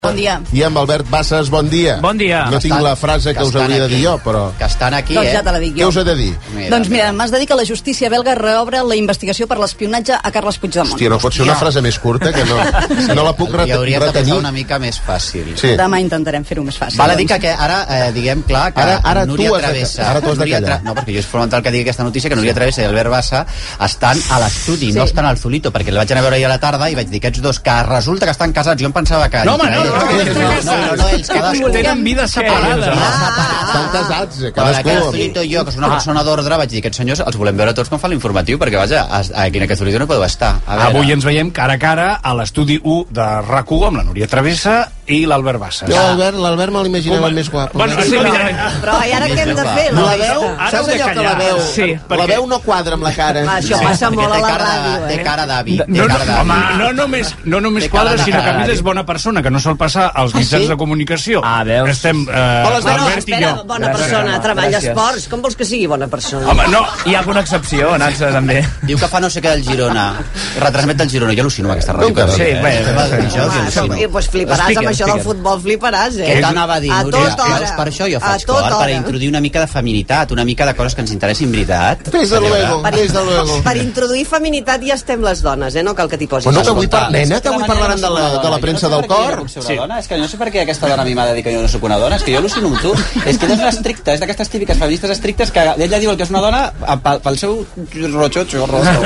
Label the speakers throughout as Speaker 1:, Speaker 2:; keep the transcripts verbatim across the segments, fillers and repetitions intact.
Speaker 1: Bon dia.
Speaker 2: I amb Albert Bassas, bon dia.
Speaker 3: Bon dia.
Speaker 2: No tinc la frase que, que us hauria de dir jo, però...
Speaker 4: Que estan aquí,
Speaker 1: doncs
Speaker 4: eh?
Speaker 1: ja te la dic jo.
Speaker 2: Què us he de dir?
Speaker 1: Mira, doncs mira, m'has de dir que la justícia belga reobre la investigació per l'espionatge a Carles Puigdemont.
Speaker 2: Hòstia, no pot ser una frase més curta que no, no la puc retenir.
Speaker 4: I hauries de posar una mica més fàcil.
Speaker 2: Sí.
Speaker 1: Demà intentarem fer-ho més fàcil.
Speaker 4: Val a dir que, que ara, eh, diguem clar, que
Speaker 2: ara, ara
Speaker 4: Núria
Speaker 2: tu has
Speaker 4: Travessa...
Speaker 2: De, ara tu has de callar.
Speaker 4: No, perquè jo és fonamental que digui aquesta notícia, que Núria Travessa i Albert Bassa estan a l'estudi,
Speaker 1: sí.
Speaker 4: no estan al Zulito, perquè el vaig anar a veure ahir a la tarda i vaig dir, aquests dos, que resulta que estan casats. Jo em pensava que...
Speaker 3: No, home, no, no, no,
Speaker 4: no, no, ells cadascú...
Speaker 3: Tenen vida separada.
Speaker 2: Estan casats,
Speaker 4: Però
Speaker 2: cadascú.
Speaker 4: que Zulito i jo, que és una persona d'ordre, vaig dir, aquests senyors els volem veure tots com fa l'informatiu, perquè vaja, aquí en aquest Zulito no podeu estar.
Speaker 3: Avui ens veiem cara a cara a l'estudi u de R A C u amb la Núria Travessa i l'Albert Bassas.
Speaker 2: Jo l'Albert me l'imaginava més guapo.
Speaker 3: Bueno, sí,
Speaker 1: però i ara què hem de fer?
Speaker 2: No la veu? Saps allò que la veu?
Speaker 3: Sí,
Speaker 2: la veu no quadra amb la cara.
Speaker 1: Això passa molt a la ràdio, eh?
Speaker 4: Té cara d'avi.
Speaker 3: No, no, home, no només, no només quadra, sinó que a més és bona persona, que no sol passar als mitjans de comunicació.
Speaker 5: Ah, veus?
Speaker 3: Estem, eh, Albert i jo.
Speaker 6: Bona persona, treballa esports. Com vols que sigui bona persona?
Speaker 3: Home, no.
Speaker 5: Hi ha alguna excepció, Nansa, també.
Speaker 4: Diu que fa no sé què del Girona. Retransmet del Girona. Jo al·lucino amb aquesta ràdio.
Speaker 5: Sí, bé,
Speaker 6: Doncs pues fliparàs amb això del futbol, fliparàs, eh?
Speaker 4: Què t'anava a dir,
Speaker 6: A
Speaker 4: Núria?
Speaker 6: tota hora.
Speaker 4: Per això jo
Speaker 6: A
Speaker 4: faig
Speaker 6: tota
Speaker 4: cor, per
Speaker 6: hora.
Speaker 4: introduir una mica de feminitat, una mica de coses que ens interessin, veritat.
Speaker 2: Des de luego, des de luego.
Speaker 6: Per introduir feminitat ja estem les dones, eh? No cal que t'hi posis.
Speaker 2: Bueno, que avui, par... nena, que avui parlaran de la, de la premsa del cor.
Speaker 4: Sí. És que no sé per què aquesta dona a mi m'ha de dir que jo no soc una dona, és que jo al·lucino amb tu. És que ella és una estricta, és d'aquestes típiques feministes estrictes que ella diu el que és una dona pel, pel seu roxotxo.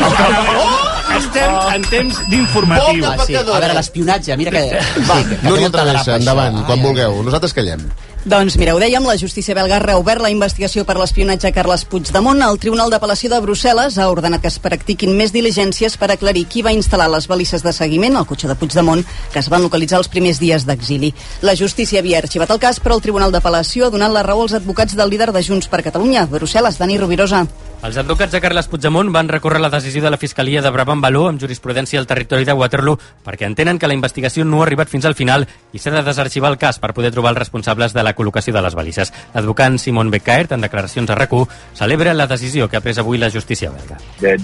Speaker 3: Estem en temps d'informatiu.
Speaker 4: Ah, sí. A veure, l'espionatge, mira que...
Speaker 2: Va,
Speaker 4: sí, que
Speaker 2: Núria
Speaker 4: té molta
Speaker 2: Travessa,
Speaker 4: grapa,
Speaker 2: endavant,
Speaker 4: això.
Speaker 2: quan
Speaker 4: Ai,
Speaker 2: vulgueu. Nosaltres callem.
Speaker 1: Doncs mira, ho dèiem, la justícia belga ha reobert la investigació per l'espionatge a Carles Puigdemont. El Tribunal d'Apel·lació de Brussel·les ha ordenat que es practiquin més diligències per aclarir qui va instal·lar les balises de seguiment al cotxe de Puigdemont, que es van localitzar els primers dies d'exili. La justícia havia arxivat el cas, però el Tribunal d'Apel·lació ha donat la raó als advocats del líder de Junts per Catalunya, Brussel·les, Dani Rovirosa.
Speaker 7: Els advocats de Carles Puigdemont van recórrer la decisió de la Fiscalia de Brabant-Való amb jurisprudència al territori de Waterloo perquè entenen que la investigació no ha arribat fins al final i s'ha de desarxivar el cas per poder trobar els responsables de la col·locació de les balises. L'advocant Simon Becaert, en declaracions a R A C u, celebra la decisió que ha pres avui la justícia belga.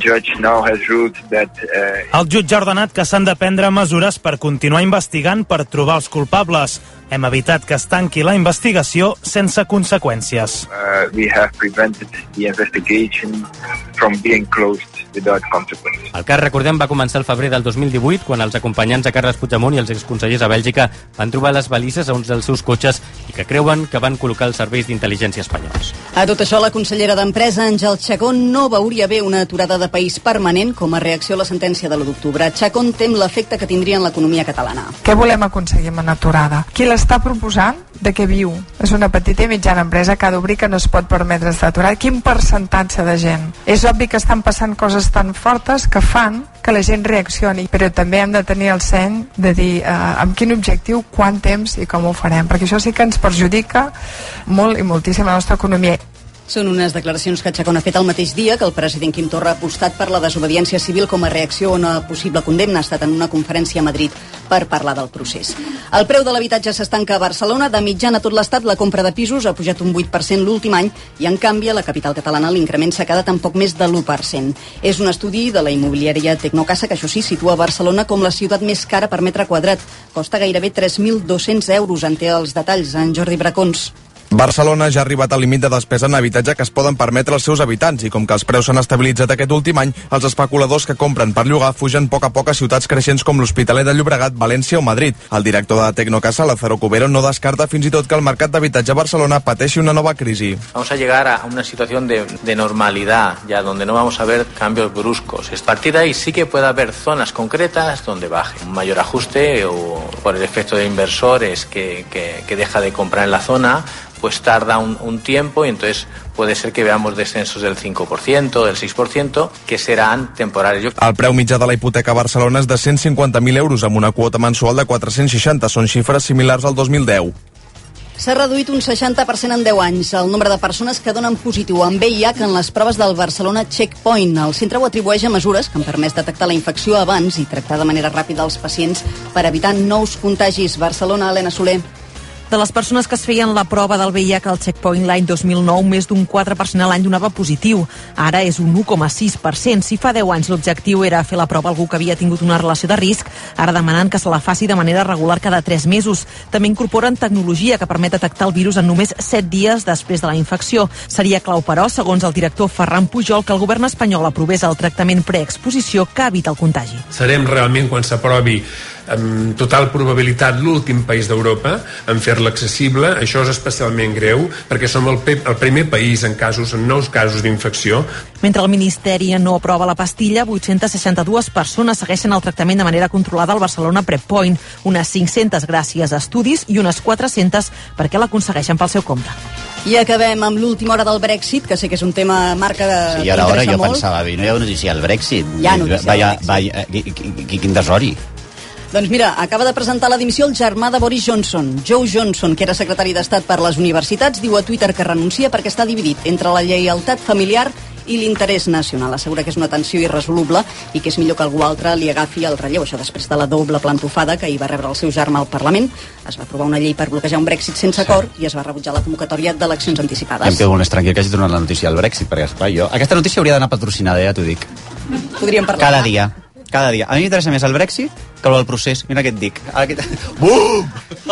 Speaker 8: El jutge ha ordenat que s'han de prendre mesures per continuar investigant per trobar els culpables. Hem evitat que es tanqui la investigació sense conseqüències.
Speaker 9: Uh, we have prevented the investigation from being closed without consequence.
Speaker 7: El cas, recordem, va començar el febrer del dos mil divuit, quan els acompanyants de Carles Puigdemont i els exconsellers a Bèlgica van trobar les balises a uns dels seus cotxes i que creuen que van col·locar els serveis d'intel·ligència espanyols.
Speaker 1: A tot això, la consellera d'Empresa, Àngel Chacón, no veuria bé una aturada de país permanent com a reacció a la sentència de l'u d'octubre. Chacón tem l'efecte que tindria en l'economia catalana.
Speaker 10: Què volem aconseguir amb una aturada? Qui l'està proposant? De què viu? És una petita i mitjana empresa que ha d'obrir, que no es pot permetre estar aturada. Quin percentatge de gent? És obvi que estan passant coses tan fortes que fan que la gent reaccioni, però també hem de tenir el seny de dir eh, amb quin objectiu, quant temps i com ho farem, perquè això sí que ens perjudica molt i moltíssim la nostra economia.
Speaker 1: Són unes declaracions que Chacón ha fet el mateix dia que el president Quim Torra ha apostat per la desobediència civil com a reacció a una possible condemna. Ha estat en una conferència a Madrid per parlar del procés. El preu de l'habitatge s'estanca a Barcelona. De mitjana a tot l'estat la compra de pisos ha pujat un vuit per cent l'últim any i, en canvi, a la capital catalana l'increment s'ha quedat en poc més de l'u per cent. És un estudi de la immobiliària Tecnocasa que, això sí, situa Barcelona com la ciutat més cara per metre quadrat. Costa gairebé tres mil dos-cents euros. En té els detalls en Jordi Bracons.
Speaker 11: Barcelona ja ha arribat al límit de despesa en habitatge que es poden permetre els seus habitants i com que els preus s'han estabilitzat aquest últim any, els especuladors que compren per llogar fugen a poc a poc a ciutats creixents com l'Hospitalet de Llobregat, València o Madrid. El director de Tecnocasa, Lázaro Cubero, no descarta fins i tot que el mercat d'habitatge a Barcelona pateixi una nova crisi.
Speaker 12: Vamos a llegar a una situación de, de normalidad, ya donde no vamos a ver cambios bruscos. A partir de ahí sí que puede haber zonas concretas donde baje un mayor ajuste o por el efecto de inversores que, que, que deja de comprar en la zona, pues tarda un, un tiempo y entonces puede ser que veamos descensos del cinco por ciento, del seis por ciento, que serán temporales.
Speaker 11: El preu mitjà de la hipoteca a Barcelona és de cent cinquanta mil euros amb una quota mensual de quatre-cents seixanta. Són xifres similars al dos mil deu.
Speaker 1: S'ha reduït un seixanta per cent en deu anys el nombre de persones que donen positiu amb V I H en les proves del Barcelona Checkpoint. El centre ho atribueix a mesures que han permès detectar la infecció abans i tractar de manera ràpida els pacients per evitar nous contagis. Barcelona, Helena Soler.
Speaker 13: De les persones que es feien la prova del V I H al checkpoint l'any dos mil nou, més d'un quatre per cent a l'any donava positiu. Ara és un u coma sis per cent. Si fa deu anys l'objectiu era fer la prova a algú que havia tingut una relació de risc, ara demanen que se la faci de manera regular cada tres mesos. També incorporen tecnologia que permet detectar el virus en només set dies després de la infecció. Seria clau, però, segons el director Ferran Pujol, que el govern espanyol aprovés el tractament preexposició que evita el contagi.
Speaker 14: Serem realment, quan s'aprovi amb total probabilitat, l'últim país d'Europa en fer-la accessible. Això és especialment greu perquè som el, el primer país en casos, en nous casos d'infecció.
Speaker 13: Mentre el Ministeri no aprova la pastilla, vuit-centes seixanta-dues persones segueixen el tractament de manera controlada al Barcelona PrepPoint, unes cinc-centes gràcies a estudis i unes quatre-centes perquè l'aconsegueixen pel seu compte.
Speaker 1: I acabem amb l'última hora del Brexit, que sé que és un tema, Marc, que
Speaker 4: sí, ara hora jo
Speaker 1: molt.
Speaker 4: pensava, no hi ha notícia del Brexit.
Speaker 1: Hi ha notícia
Speaker 4: vaya,
Speaker 1: del Brexit.
Speaker 4: Vaya, quin desori.
Speaker 1: Doncs mira, acaba de presentar la dimissió el germà de Boris Johnson, Joe Johnson, que era secretari d'Estat per les universitats, diu a Twitter que renuncia perquè està dividit entre la lleialtat familiar i l'interès nacional. Assegura que és una tensió irresoluble i que és millor que algú altre li agafi el relleu. Això després de la doble plantofada que hi va rebre el seu germà al Parlament. Es va aprovar una llei per bloquejar un Brexit sense acord i es va rebutjar la convocatòria d'eleccions anticipades.
Speaker 4: Ja em quedo molt més tranquil que hagi donat la notícia del Brexit, perquè, esclar, jo... Aquesta notícia hauria d'anar patrocinada, ja t'ho dic.
Speaker 1: Podríem parlar.
Speaker 4: Cada dia. Cada dia. A mi m'interessa més el Brexit que el procés. Mira què et dic. Aquest... Bum!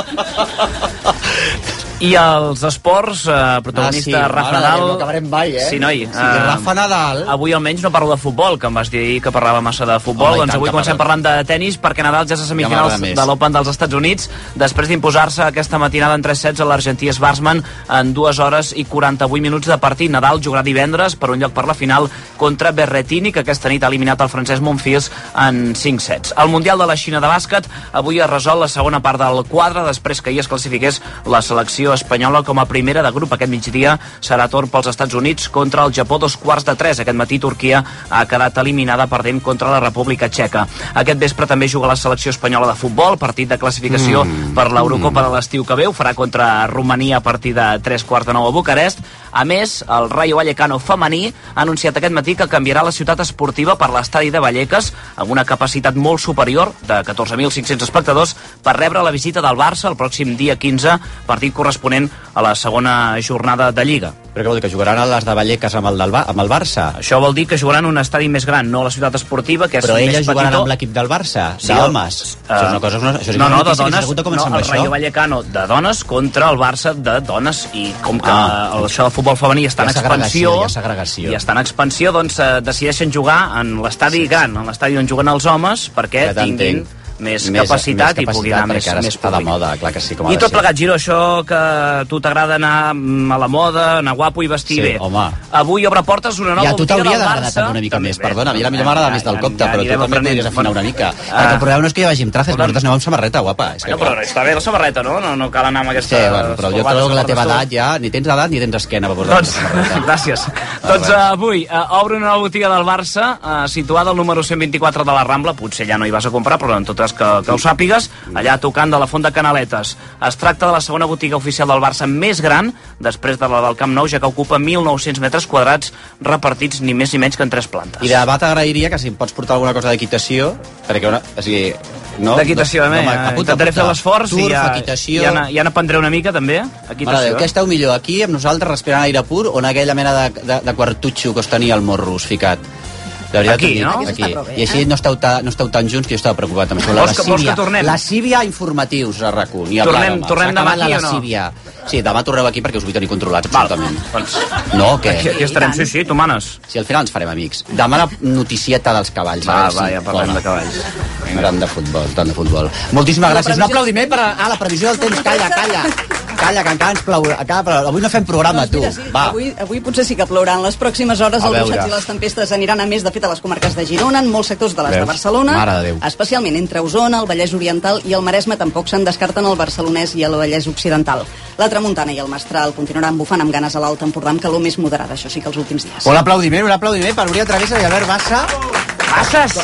Speaker 5: I els esports, eh, protagonista
Speaker 4: ah, sí,
Speaker 5: Rafa
Speaker 4: mare,
Speaker 5: Nadal...
Speaker 4: no acabarem mai, eh?
Speaker 5: Sí, noi.
Speaker 4: Sí, eh, Rafa Nadal...
Speaker 5: Avui almenys no parlo de futbol, que em vas dir que parlava massa de futbol. Home, doncs avui comencem parlant de tennis, perquè Nadal ja és a semifinals ja de l'Open dels Estats Units, després d'imposar-se aquesta matinada en tres sets a l'argentí Schwarzman en dues hores i quaranta-vuit minuts de partit. Nadal jugarà divendres per un lloc per la final contra Berrettini, que aquesta nit ha eliminat el francès Monfils en cinc sets. El Mundial de la Xina de bàsquet avui ha resolt la segona part del quadre, després que ahir es classifiqués la selecció espanyola com a primera de grup. Aquest migdia serà torn pels Estats Units contra el Japó, dos quarts de tres. Aquest matí Turquia ha quedat eliminada perdent contra la República Txeca. Aquest vespre també juga la selecció espanyola de futbol, partit de classificació mm. per l'Eurocopa mm. de l'estiu que ve. Ho farà contra Romania a partir de tres quarts de nou a Bucarest. A més, el Rayo Vallecano femení ha anunciat aquest matí que canviarà la ciutat esportiva per l'estadi de Vallecas, amb una capacitat molt superior de catorze mil cinc-cents espectadors, per rebre la visita del Barça el pròxim dia quinze, partit corresponent a la segona jornada de Lliga.
Speaker 4: Però què vol dir, que jugaran a les de Vallecas amb el, del amb el Barça?
Speaker 5: Això vol dir que jugaran un estadi més gran, no la ciutat esportiva, que és
Speaker 4: però
Speaker 5: més petitó.
Speaker 4: Però elles jugaran amb l'equip del Barça, sí, d'homes. Uh, això és una cosa... Això és
Speaker 5: no, no, de
Speaker 4: dones,
Speaker 5: no, el Rayo Vallecano de dones contra el Barça de dones, i com que ah. el, això del futbol femení està en expansió,
Speaker 4: segregació.
Speaker 5: i està en expansió, doncs eh, decideixen jugar en l'estadi sí. gran, en l'estadi on juguen els homes, perquè tinguin... Més, més capacitat, més capacitat i pugui anar més, més
Speaker 4: està de moda, clar que sí, com ha
Speaker 5: I
Speaker 4: de
Speaker 5: tot
Speaker 4: ser.
Speaker 5: plegat, Giro, això que a tu t'agrada anar a la moda, anar guapo i vestir
Speaker 4: sí,
Speaker 5: bé.
Speaker 4: Home.
Speaker 5: Avui obre portes una nova
Speaker 4: botiga del Barça. Ja, tu t'hauria d'agradar també una mica més, perdona, a mi també m'agrada més del compte, però tu també podries afinar una mica. El problema no és que hi vagi amb trajes, nosaltres anem amb samarreta, guapa.
Speaker 5: Però està bé la samarreta, no? No cal anar amb aquesta...
Speaker 4: Sí, bueno, però jo trobo que la teva edat ja, ni tens edat ni tens esquena per posar
Speaker 5: la samarreta. Gràcies. Doncs avui obre una nova botiga del Barça, situada al número cent vint-i-quatre de la Rambla, potser ja no hi vas a comprar, però en tot cas que ho sàpigues, allà tocant de la Font de Canaletes. Es tracta de la segona botiga oficial del Barça més gran, després de la del Camp Nou, ja que ocupa mil nou-cents metres quadrats repartits ni més ni menys que en tres plantes.
Speaker 4: I de debat agrairia que si em pots portar alguna cosa d'equitació, perquè una... O sigui, no?
Speaker 5: D'equitació, no, no, intentaré fer l'esforç i ja,
Speaker 4: equitació...
Speaker 5: ja, ja n'aprendré una mica, també. Equitació.
Speaker 4: Mare Déu, què esteu millor, aquí amb nosaltres respirant aire pur o en aquella mena de, de, de quartutxo que us tenia al morros ficat? Veritat,
Speaker 5: aquí, no?
Speaker 4: Aquí. Bé, I així no esteu, ta, no esteu tan junts, que jo estava preocupat amb això. La lascívia, lascívia informatius a RAC1.
Speaker 5: Tornem, tornem demà aquí o no?
Speaker 4: Sí, demà torneu aquí perquè us vull tenir controlats absolutament.
Speaker 5: Doncs...
Speaker 4: No, què?
Speaker 5: Aquí, aquí estarem, sí, sí, tu manes.
Speaker 4: Sí, al final ens farem amics. Demà la noticieta dels cavalls.
Speaker 5: Va, va, ja parlem de cavalls.
Speaker 4: Tant de futbol, tant de futbol. Moltíssimes gràcies. Un aplaudiment per a ah, la previsió del temps. Calla, calla. Calla, que encara ens plourà. Avui no fem programa, tu. Va.
Speaker 1: Avui, avui potser sí que plourà. En les pròximes hores els ruixats i les tempestes aniran a més, de fet, a les comarques de Girona, en molts sectors de les de Barcelona, especialment entre Osona, el Vallès Oriental i el Maresme. Tampoc se'n descarten el Barcelonès i el Vallès Occidental. La Tramuntana i el Mestral continuaran bufant amb ganes a l'Alt Empordà, amb calor més moderada, això sí que els últims dies.
Speaker 4: Un aplaudiment, un aplaudiment per Oriol Travessa i Albert Bassa.
Speaker 5: Basses!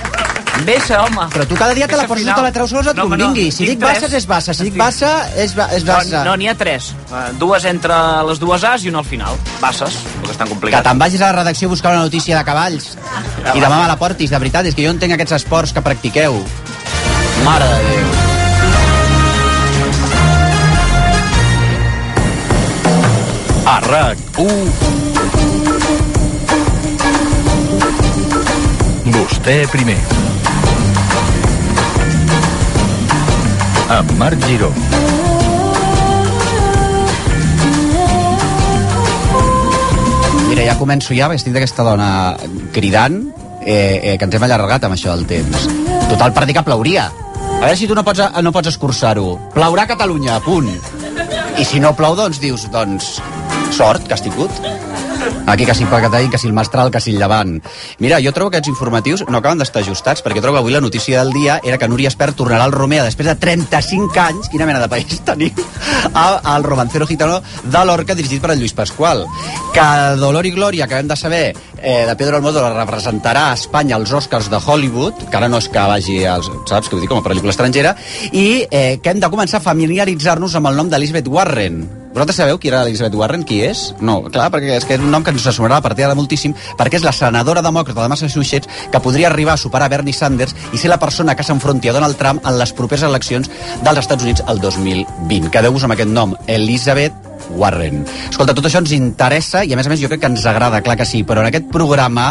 Speaker 5: Bessa, home.
Speaker 4: Però tu cada dia te la poses tota la trau sols et convingui. Si dic Basses és Bassa, si dic Bassa és Bassa.
Speaker 5: No, n'hi ha tres. Dues entre les dues As i una al final. Basses, perquè estan complicats.
Speaker 4: Que te'n vagis a la redacció a buscar una notícia de cavalls. I demà me la portis, de veritat. És que jo entenc aquests esports que practiqueu. Mare de Déu.
Speaker 3: A RAC u Vostè primer. Amb Marc Giró.
Speaker 4: Mira, ja començo ja, perquè estic d'aquesta dona cridant, eh, eh, que ens hem allargat amb això del temps. Total, per dir que plauria. A veure si tu no pots, no pots escurçar-ho. Plaurà a Catalunya, punt. I si no plou, doncs dius, doncs, sort, que has tingut. Aquí que si el Pagatall, que si el Mestral, que si el Llevant. Mira, jo trobo que aquests informatius no acaben d'estar ajustats, perquè trobo que avui la notícia del dia era que Núria Espert tornarà al Romea després de trenta-cinc anys, quina mena de país tenim, al Romancero Gitano de Lorca, dirigit per en Lluís Pasqual. Que Dolor i Glòria, acabem de saber, eh, de Pedro Almodóvar representarà a Espanya als Oscars de Hollywood, que ara no és que vagi als, saps, que ho dic, com a pel·lícula estrangera, i eh, que hem de començar a familiaritzar-nos amb el nom d'Elizabeth Warren. Vosaltres sabeu qui era Elizabeth Warren? Qui és? No, clar, perquè és que és un nom que ens sonarà a partir de moltíssim, perquè és la senadora demòcrata de Massachusetts que podria arribar a superar Bernie Sanders i ser la persona que s'enfronti a Donald Trump en les properes eleccions dels Estats Units el dos mil vint. Quedeu-vos amb aquest nom, Elizabeth Warren. Escolta, tot això ens interessa i a més a més jo crec que ens agrada, clar que sí, però en aquest programa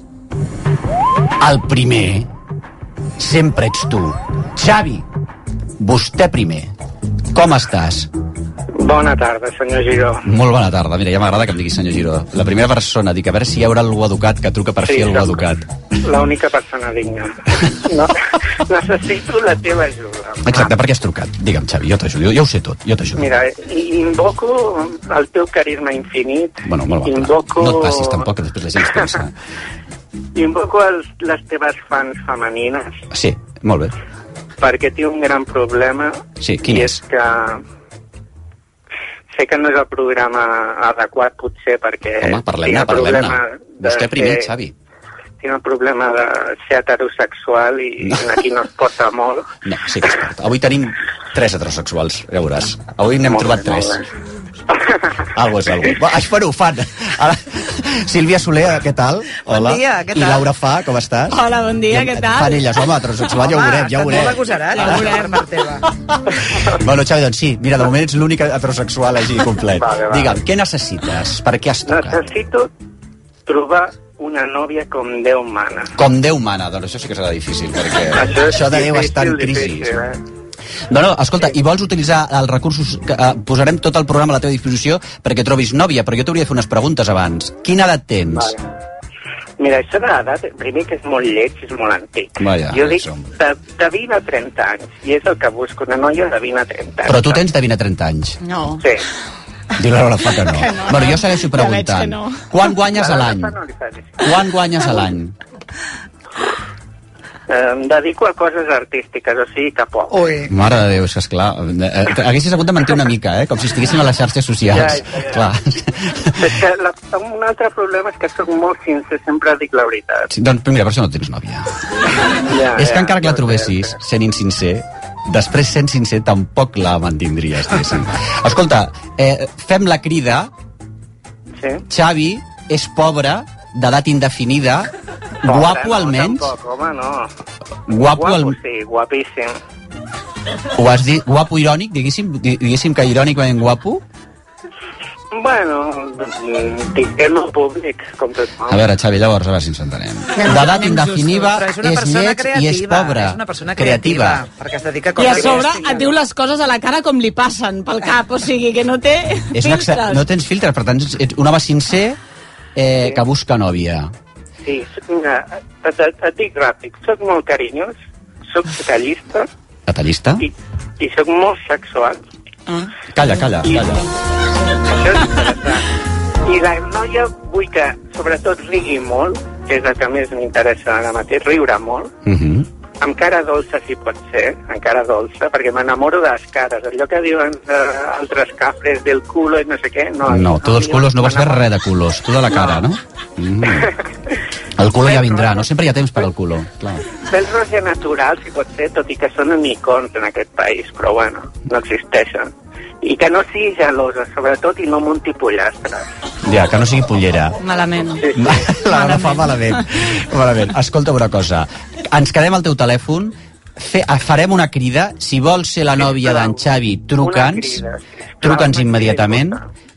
Speaker 4: el primer sempre ets tu. Xavi, vostè primer. Com estàs?
Speaker 15: Bona tarda, senyor Giró.
Speaker 4: Molt bona tarda. Mira, ja m'agrada que em diguis senyor Giró. La primera persona, dic, a veure si hi haurà algú educat que truca per sí, fi algú educat.
Speaker 15: L'única persona digna. No, necessito la teva ajuda.
Speaker 4: Exacte, per què has trucat? Digue'm, Xavi, jo t'ajudo. Jo ho sé tot, jo t'ajudo.
Speaker 15: Mira, invoco el teu carisma infinit.
Speaker 4: Bueno, molt bona.
Speaker 15: Invoco...
Speaker 4: No et passis tampoc, que després la gent es pensa.
Speaker 15: Invoco els, les teves fans femenines.
Speaker 4: Sí, molt bé.
Speaker 15: Perquè tinc un gran problema.
Speaker 4: Sí, quin
Speaker 15: és? És que... Sé que no és el programa adequat, potser, perquè...
Speaker 4: Home, parlem-ne, parlem-ne. Vostè primer, ser, Xavi.
Speaker 15: Tinc el problema de ser heterosexual i no. Aquí no es porta molt.
Speaker 4: No, sí que es porta. Avui tenim tres heterosexuals, ja veuràs. Avui n'hem trobat bé, tres. Algo és algo. Això bueno, ho fan. Ara, Sílvia Soler, què tal? Hola.
Speaker 6: Bon dia, què tal?
Speaker 4: I Laura Fa, com estàs?
Speaker 6: Hola, bon dia, què tal?
Speaker 4: Fan elles, home, heterosexual, ja ho veurem, ja ho veurem.
Speaker 6: Home, acusarat, ja ho veurem, per teva.
Speaker 4: Bueno, Xavi, doncs sí, mira, de moment ets l'únic heterosexual així complet. Vale, vale. Digue'm, què necessites? Per què has tocat?
Speaker 15: Necessito trobar una nòvia com Déu mana.
Speaker 4: Com Déu mana, doncs això sí que serà difícil, perquè això, això de Déu està en crisi. Difícil, eh? No, no, escolta, i vols utilitzar els recursos que eh, posarem tot el programa a la teva disposició perquè trobis nòvia, però jo t'hauria de fer unes preguntes abans. Quina edat tens?
Speaker 15: Vale. Mira, això de l'edat, primer que és molt lleig, és molt antic.
Speaker 4: Vaja,
Speaker 15: jo dic de, de vint a trenta anys, i és el que busco, una noia de vint a trenta anys.
Speaker 4: Però tu tens de vint a trenta anys?
Speaker 6: No.
Speaker 15: Sí.
Speaker 4: Diu la Fa que no. Que no. Bueno, jo segueixo preguntant. No. Quan guanyes a l'any? Quan guanyes a l'any?
Speaker 15: Em dedico a coses artístiques, o sigui que poc.
Speaker 6: Ui.
Speaker 4: Mare de Déu, és que esclar, eh, haguessis hagut de mentir una mica, eh? Com si estiguéssim a les xarxes socials. Ja, ja, ja. Clar.
Speaker 15: És que la, un altre problema és que soc molt sincer, sempre dic la veritat.
Speaker 4: Sí, doncs mira, per això no tens nòvia. Ja, és que ja, encara que la trobessis, sent insincer, després sent sincer tampoc la mantindries, diguéssim. Escolta, eh, fem la crida.
Speaker 15: Sí.
Speaker 4: Xavi és pobre, d'edat indefinida,
Speaker 15: Pobre,
Speaker 4: guapo
Speaker 15: no,
Speaker 4: almenys.
Speaker 15: Tampoc, home, no.
Speaker 4: Guapo,
Speaker 15: guapo
Speaker 4: al...
Speaker 15: sí, guapíssim.
Speaker 4: Ho has dit, guapo irònic, diguéssim, diguéssim que irònicament guapo?
Speaker 15: Bueno, dic que no públic, com tot mal.
Speaker 4: A veure, Xavi, llavors, a veure si ens entenem. D'edat indefinida, és, és lleig i és pobre.
Speaker 6: És una persona creativa. creativa. Perquè es dedica a coses.
Speaker 16: I a sobre et diu les coses a la cara com li passen pel cap, o sigui que no té
Speaker 4: és filtres. No tens filtres, per tant, ets un home sincer eh, sí. que busca nòvia.
Speaker 15: Sí, mira, et, et, et dic ràpid, soc molt carinyós, soc detallista.
Speaker 4: Detallista?
Speaker 15: I, i soc molt sexual.
Speaker 4: Ah. Calla, calla, I, calla.
Speaker 15: Això és interessant. I la noia vull que, sobretot, rigui molt, que és el que més m'interessa ara mateix, riure molt.
Speaker 4: Mhm. Uh-huh.
Speaker 15: Amb cara dolça, si pot ser, amb cara dolça, perquè m'enamoro de les cares. Allò que diuen uh, altres cafres del culo i no sé què. No,
Speaker 4: no tu dels culos no vols fer res de culos, tu de la cara, no? no? Mm. El culo ja vindrà, no? Sempre hi ha temps per al culo. Clar.
Speaker 15: Pèls roja natural, si pot ser, tot i que són icons en aquest país, però bueno, no existeixen. I que no sigui gelosa, sobretot, i no munti pollastres.
Speaker 4: Ja, que no sigui pollera.
Speaker 16: Malament.
Speaker 15: Sí, sí.
Speaker 4: La malament. Fa malament. malament. Escolta una cosa, ens quedem al teu telèfon, Fe, farem una crida, si vols ser la nòvia d'en Xavi, truca'ns, truca'ns immediatament,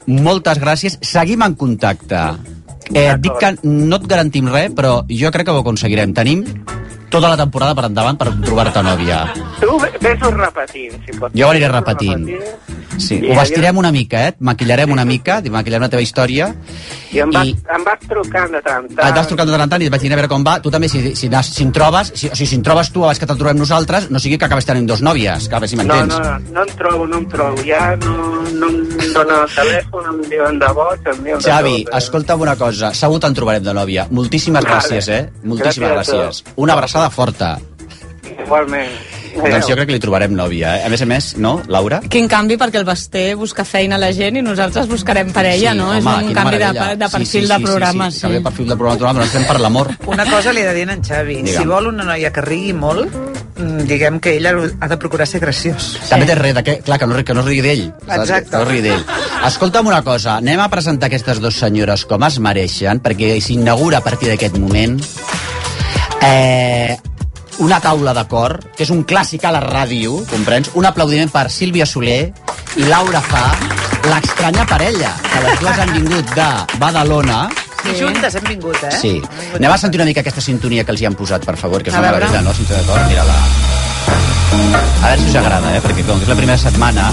Speaker 4: moltes gràcies. Seguim en contacte. Eh, et dic que no et garantim res, però jo crec que ho aconseguirem. Tenim tota la temporada per endavant per trobar-te nòvia.
Speaker 15: Tu ves-ho repetint, si pots.
Speaker 4: Jo ho aniré repetint. Sí, ho vestirem una mica, eh? Maquillarem una mica, maquillarem la teva història.
Speaker 15: I em vas, I... em vas trucant de tant en tant.
Speaker 4: Et vas trucant de tant en tant i et vaig dir a veure com va. Tu també, si, si, si, si en trobes, si, o sigui, si en trobes tu abans que te'l trobem nosaltres, no sigui que acabes tenint dos nòvies, que a veure si m'entens.
Speaker 15: No, no, no em trobo, no em trobo. Ja no, no em donen el telèfon, em diuen de boig, em diuen de
Speaker 4: Xavi,
Speaker 15: tot. Eh?
Speaker 4: escolta'm una cosa, segur te'n trobarem de nòvia. Moltíssimes
Speaker 15: Vale.
Speaker 4: gràcies, eh? Moltíssimes
Speaker 15: Gràcies a
Speaker 4: gràcies. Una abraçada forta.
Speaker 15: Igualment.
Speaker 4: Doncs jo crec que li trobarem nòvia, eh? A més a més, no, Laura?
Speaker 16: Quin canvi, perquè el Basté busca feina a la gent i nosaltres buscarem parella,
Speaker 4: Sí,
Speaker 16: no?
Speaker 4: home,
Speaker 16: És un
Speaker 4: quina
Speaker 16: canvi de,
Speaker 4: meravella.
Speaker 16: de perfil
Speaker 4: Sí, sí,
Speaker 16: de
Speaker 4: sí,
Speaker 16: programa.
Speaker 4: sí, sí. Canvi de perfil de programa, però estem per l'amor.
Speaker 17: Una cosa li he de dir a en Xavi.
Speaker 4: Digue'm.
Speaker 17: Si vol una noia que rigui molt, mm, diguem que ella ha de procurar ser graciós.
Speaker 4: També té res de què? Clar, que no, que no es rigui d'ell. saps?
Speaker 17: Exacte.
Speaker 4: Que no es rigui d'ell. Escolta'm una cosa, anem a presentar aquestes dues senyores com es mereixen, perquè s'inaugura a partir d'aquest moment eh, una taula de cor, que és un clàssic a la ràdio, comprens? Un aplaudiment per Sílvia Soler i Laura Fa, l'estranya parella, que les dues han vingut de Badalona.
Speaker 17: I juntes hem vingut, eh?
Speaker 4: Sí. Anem a sentir una mica aquesta sintonia que els hi han posat, per favor, que és
Speaker 17: A
Speaker 4: una
Speaker 17: veure.
Speaker 4: meravella, no? Sintonia de cor, mira-la. A veure si us agrada, eh? Perquè com que és la primera setmana...